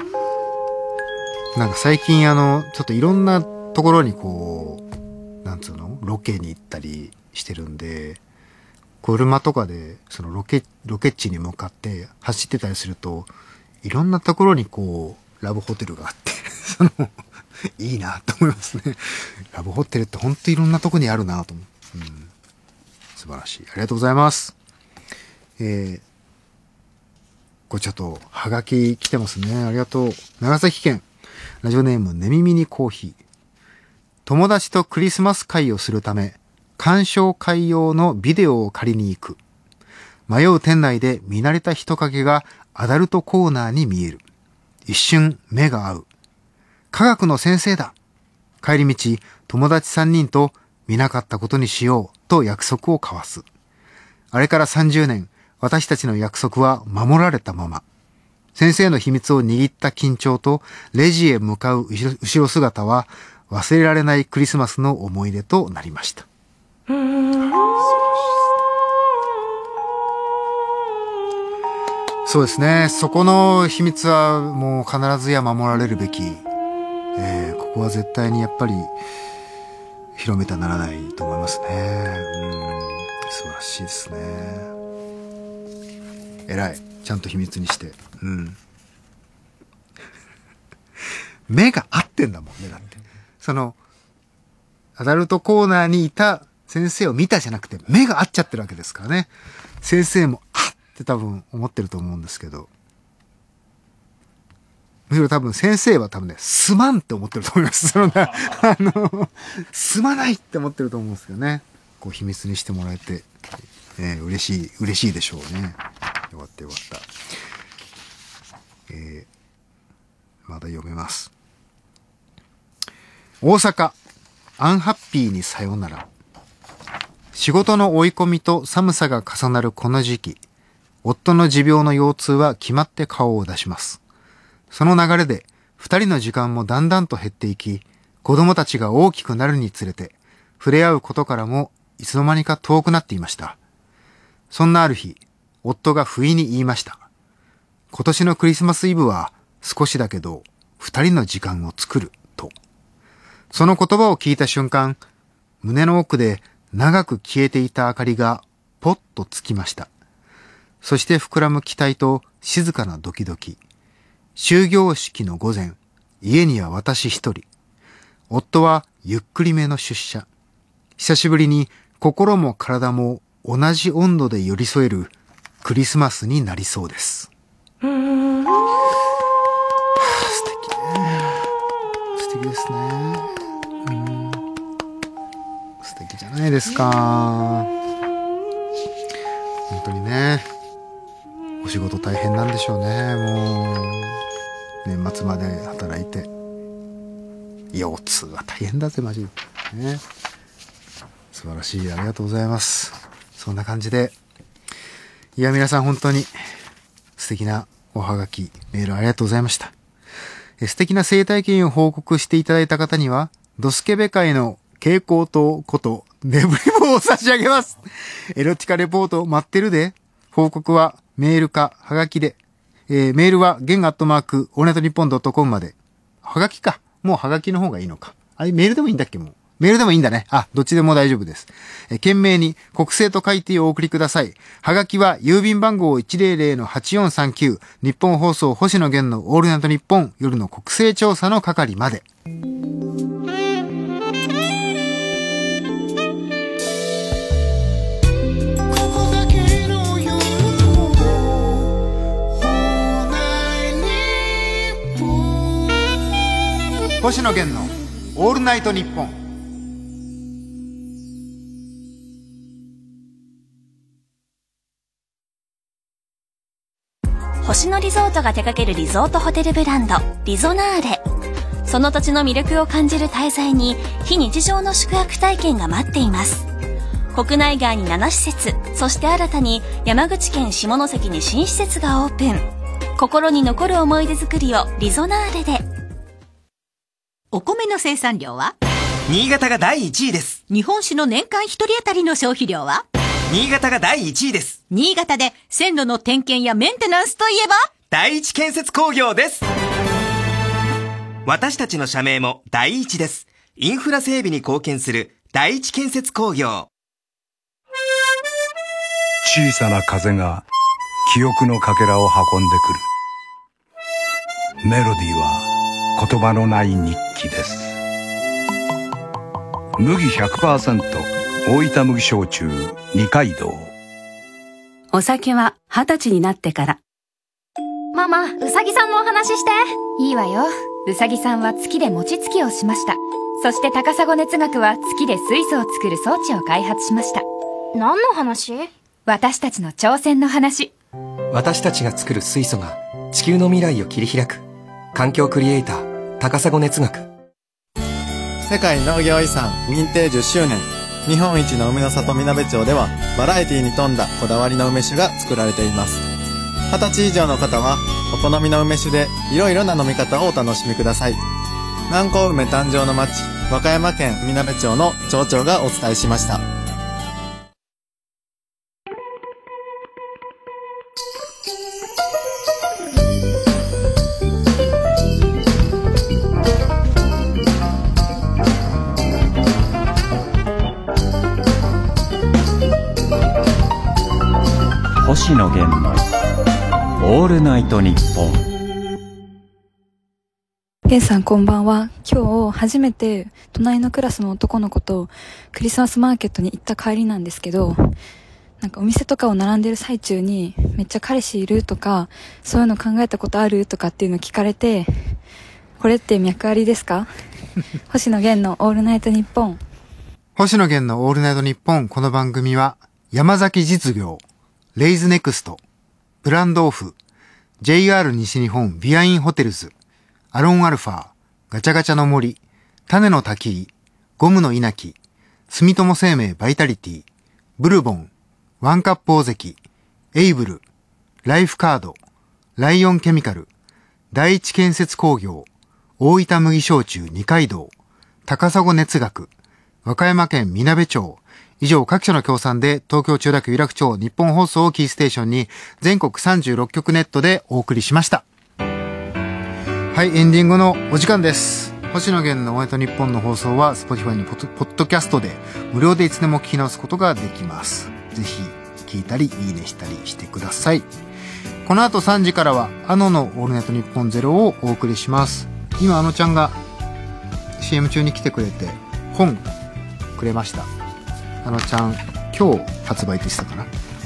なんか最近あの、ちょっといろんなところにこう、なんつうの？ロケに行ったりしてるんで、車とかでそのロケ、ロケ地に向かって走ってたりすると、いろんなところにこう、ラブホテルがあって、その、いいなと思いますね。ラブホテルってほんといろんなとこにあるなと思う。うん。素晴らしい。ありがとうございます。えー、これちょっと、はがき来てますね。ありがとう。長崎県、ラジオネーム、寝耳にコーヒー。友達とクリスマス会をするため、鑑賞会用のビデオを借りに行く。迷う店内で見慣れた人影がアダルトコーナーに見える。一瞬目が合う。科学の先生だ。帰り道、友達さんにんと見なかったことにしようと約束を交わす。あれからさんじゅうねん、私たちの約束は守られたまま。先生の秘密を握った緊張とレジへ向かう後ろ姿は忘れられないクリスマスの思い出となりました。そうですね。そこの秘密はもう必ずや守られるべき。えー、ここは絶対にやっぱり広めたならないと思いますね。うん、素晴らしいですね。偉い。ちゃんと秘密にして。うん。目が合ってんだもんね、だって。その、アダルトコーナーにいた先生を見たじゃなくて、目が合っちゃってるわけですからね。先生も、あっって多分思ってると思うんですけど。むしろ多分先生は多分ね、すまんって思ってると思います。そのな、あの、すまないって思ってると思うんですけどね。こう秘密にしてもらえて、えー、嬉しい、嬉しいでしょうね。よかったよかった。えー、 まだ読めます。大阪、アンハッピーにさよなら。仕事の追い込みと寒さが重なるこの時期、夫の持病の腰痛は決まって顔を出します。その流れで、二人の時間もだんだんと減っていき、子供たちが大きくなるにつれて、触れ合うことからもいつの間にか遠くなっていました。そんなある日、夫が不意に言いました。今年のクリスマスイブは少しだけど、二人の時間を作る、と。その言葉を聞いた瞬間、胸の奥で長く消えていた明かりがポッとつきました。そして膨らむ期待と静かなドキドキ。終業式の午前、家には私一人。夫はゆっくりめの出社。久しぶりに心も体も同じ温度で寄り添えるクリスマスになりそうです。はあ、素敵ね。素敵ですね。うん素敵じゃないですか。本当にね、お仕事大変なんでしょうね。もう年末まで働いて、腰痛は大変だぜマジでね。素晴らしい、ありがとうございます。そんな感じで、いや皆さん本当に素敵なおはがきメールありがとうございました。え素敵な生体験を報告していただいた方にはドスケベ界の蛍光灯ことネブリ棒を差し上げます。エロティカレポート待ってるで。報告はメールかはがきで、えー、メールはゲンアットマークオールナイトニッポンドットコムまで。はがきか、もうはがきの方がいいのか。あれメールでもいいんだっけ。もうメールでもいいんだね。あ、どっちでも大丈夫です。えー、懸命に国政と書いてお送りください。はがきは郵便番号 いちまるまるのはちよんさんきゅう 日本放送星野源のオールナイトニッポン夜の国政調査の係まで。星野源のオールナイトニッポン。 星野リゾートが手掛けるリゾートホテルブランドリゾナーレ。その土地の魅力を感じる滞在に非日常の宿泊体験が待っています。国内外になな施設、そして新たに山口県下関に新施設がオープン。心に残る思い出作りをリゾナーレで。 お米の生産量は新潟がだいいちいです。 日本酒の年間一人当たりの消費量は新潟がだいいちいです。 新潟で線路の点検やメンテナンスといえば第一建設工業です。私たちの社名も第一です。インフラ整備に貢献する第一建設工業。 小さな風が記憶のかけらを運んでくる。メロディーは言葉のない日記です。麦 ひゃくパーセント 大分麦焼酎二階堂。 お酒は二十歳になってから。 ママ、うさぎさんのお話して。いいわよ。うさぎさんは月で餅つきをしました。そして高砂熱学は月で水素を作る装置を開発しました。何の話？私たちの挑戦の話。 私たちが作る水素が地球の未来を切り開く。環境クリエイター高砂熱学。 世界農業遺産認定じゅっしゅうねん。日本一の梅の里みなべ町ではバラエティに富んだこだわりの梅酒が作られています。はたち以上の方はお好みの梅酒でいろいろな飲み方をお楽しみください。南高梅誕生の町和歌山県みなべ町の町長がお伝えしました。 星野源のオールナイトニッポン。 源さんこんばんは。今日初めて隣のクラスの男の子とクリスマスマーケットに行った帰りなんですけど、なんかお店とかを並んでる最中にめっちゃ彼氏いるとかそういうの考えたことあるとかっていうの聞かれて、これって脈ありですか？星野源のオールナイトニッポン。 星野源のオールナイトニッポン。この番組は山崎実業、レイズネクスト、ブランドオフ、ジェイアール 西日本ビアインホテルズ、 アロンアルファ、ガチャガチャの森、種のたきり、ゴムの稲木、住友生命バイタリティ、ブルボン、ワンカップ大関、エイブル、ライフカード、ライオンケミカル、第一建設工業、大分麦焼酎二階堂、高砂熱学、和歌山県みなべ町、以上各社の協賛で東京千代田区有楽町日本放送をキーステーションに全国さんじゅうろっきょくネットでお送りしました。はい、エンディングのお時間です。星野源のオールナイトニッポンの放送は Spotify にポッポッドキャストで無料でいつでも聞き直すことができます。ぜひ聞いたりいいねしたりしてください。この後さんじからはあののオールナイトニッポンゼロをお送りします。今あのちゃんが シーエム 中に来てくれて本くれました。あのちゃん今日発売でしたかな、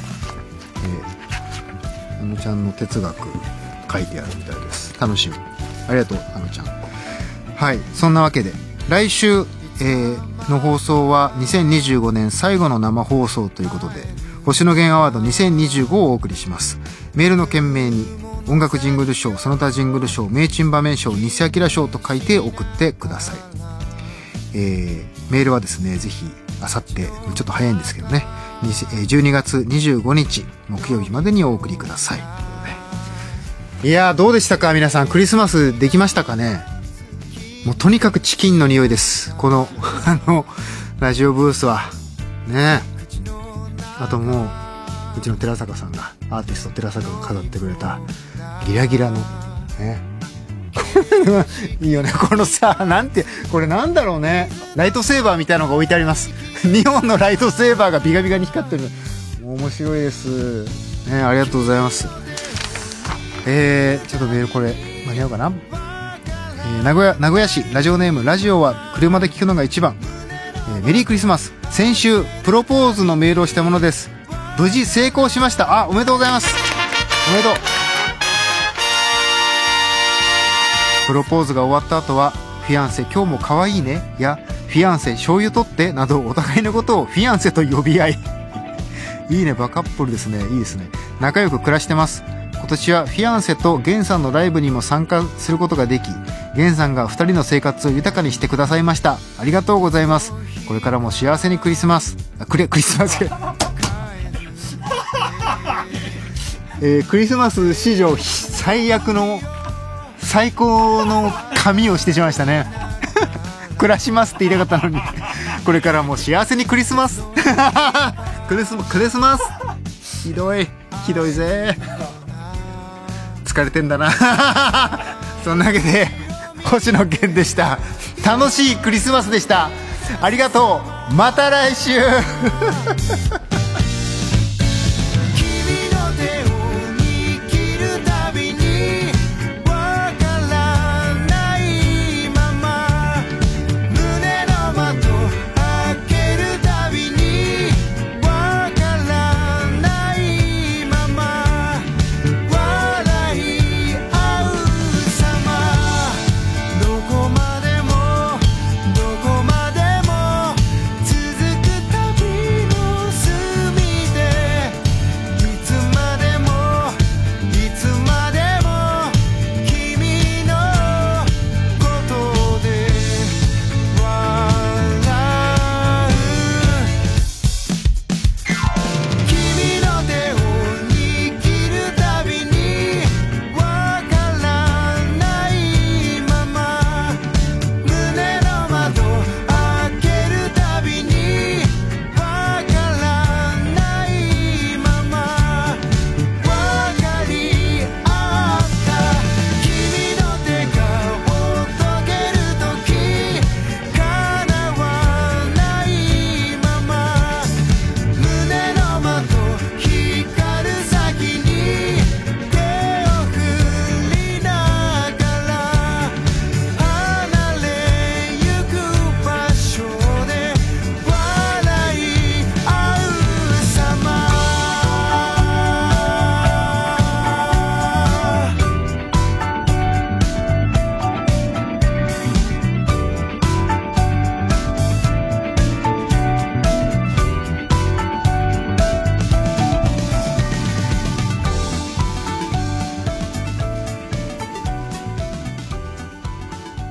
えー、あのちゃんの哲学書いてあるみたいです。楽しみ。ありがとうあのちゃん。はい、そんなわけで来週、えー、の放送はにせんにじゅうごねん最後の生放送ということで星野源アワードにせんにじゅうごをお送りします。メールの件名に音楽ジングル賞、その他ジングル賞、名珍場面賞、西明賞と書いて送ってください。えー、メールはですね、ぜひあさってちょっと早いんですけどね、じゅうにがつにじゅうごにち木曜日までにお送りください。いやー、どうでしたか皆さん。クリスマスできましたかね。もうとにかくチキンの匂いです、このあのラジオブースはね。あともううちの寺坂さんが、アーティスト寺坂が飾ってくれたギラギラのねいいよね、このさ、なんてこれなんだろうね、ライトセーバーみたいなのが置いてあります。にほんのライトセーバーがビカビカに光ってる。面白いですね。ありがとうございます。えー、ちょっとメールこれ間に合うかな。えー、名古屋名古屋市ラジオネーム、ラジオは車で聞くのが一番。えー、メリークリスマス。先週プロポーズのメールをしたものです。無事成功しました。あ、おめでとうございます。おめでとう。プロポーズが終わった後は、フィアンセ今日も可愛いねや、フィアンセ醤油取ってなど、お互いのことをフィアンセと呼び合いいいね、バカップルですね。いいですね。仲良く暮らしてます。今年はフィアンセとゲンさんのライブにも参加することができ、ゲンさんがふたりの生活を豊かにしてくださいました。ありがとうございます。これからも幸せにクリスマスあクリクリスマスえー、クリスマス史上最悪の最高の紙をしてしまいましたね暮らしますって言いたかったのにこれからも幸せにクリスマスクリスマスクリスマスひどいひどいぜ。疲れてんだなそんなわけで星野源でした。楽しいクリスマスでした。ありがとう。また来週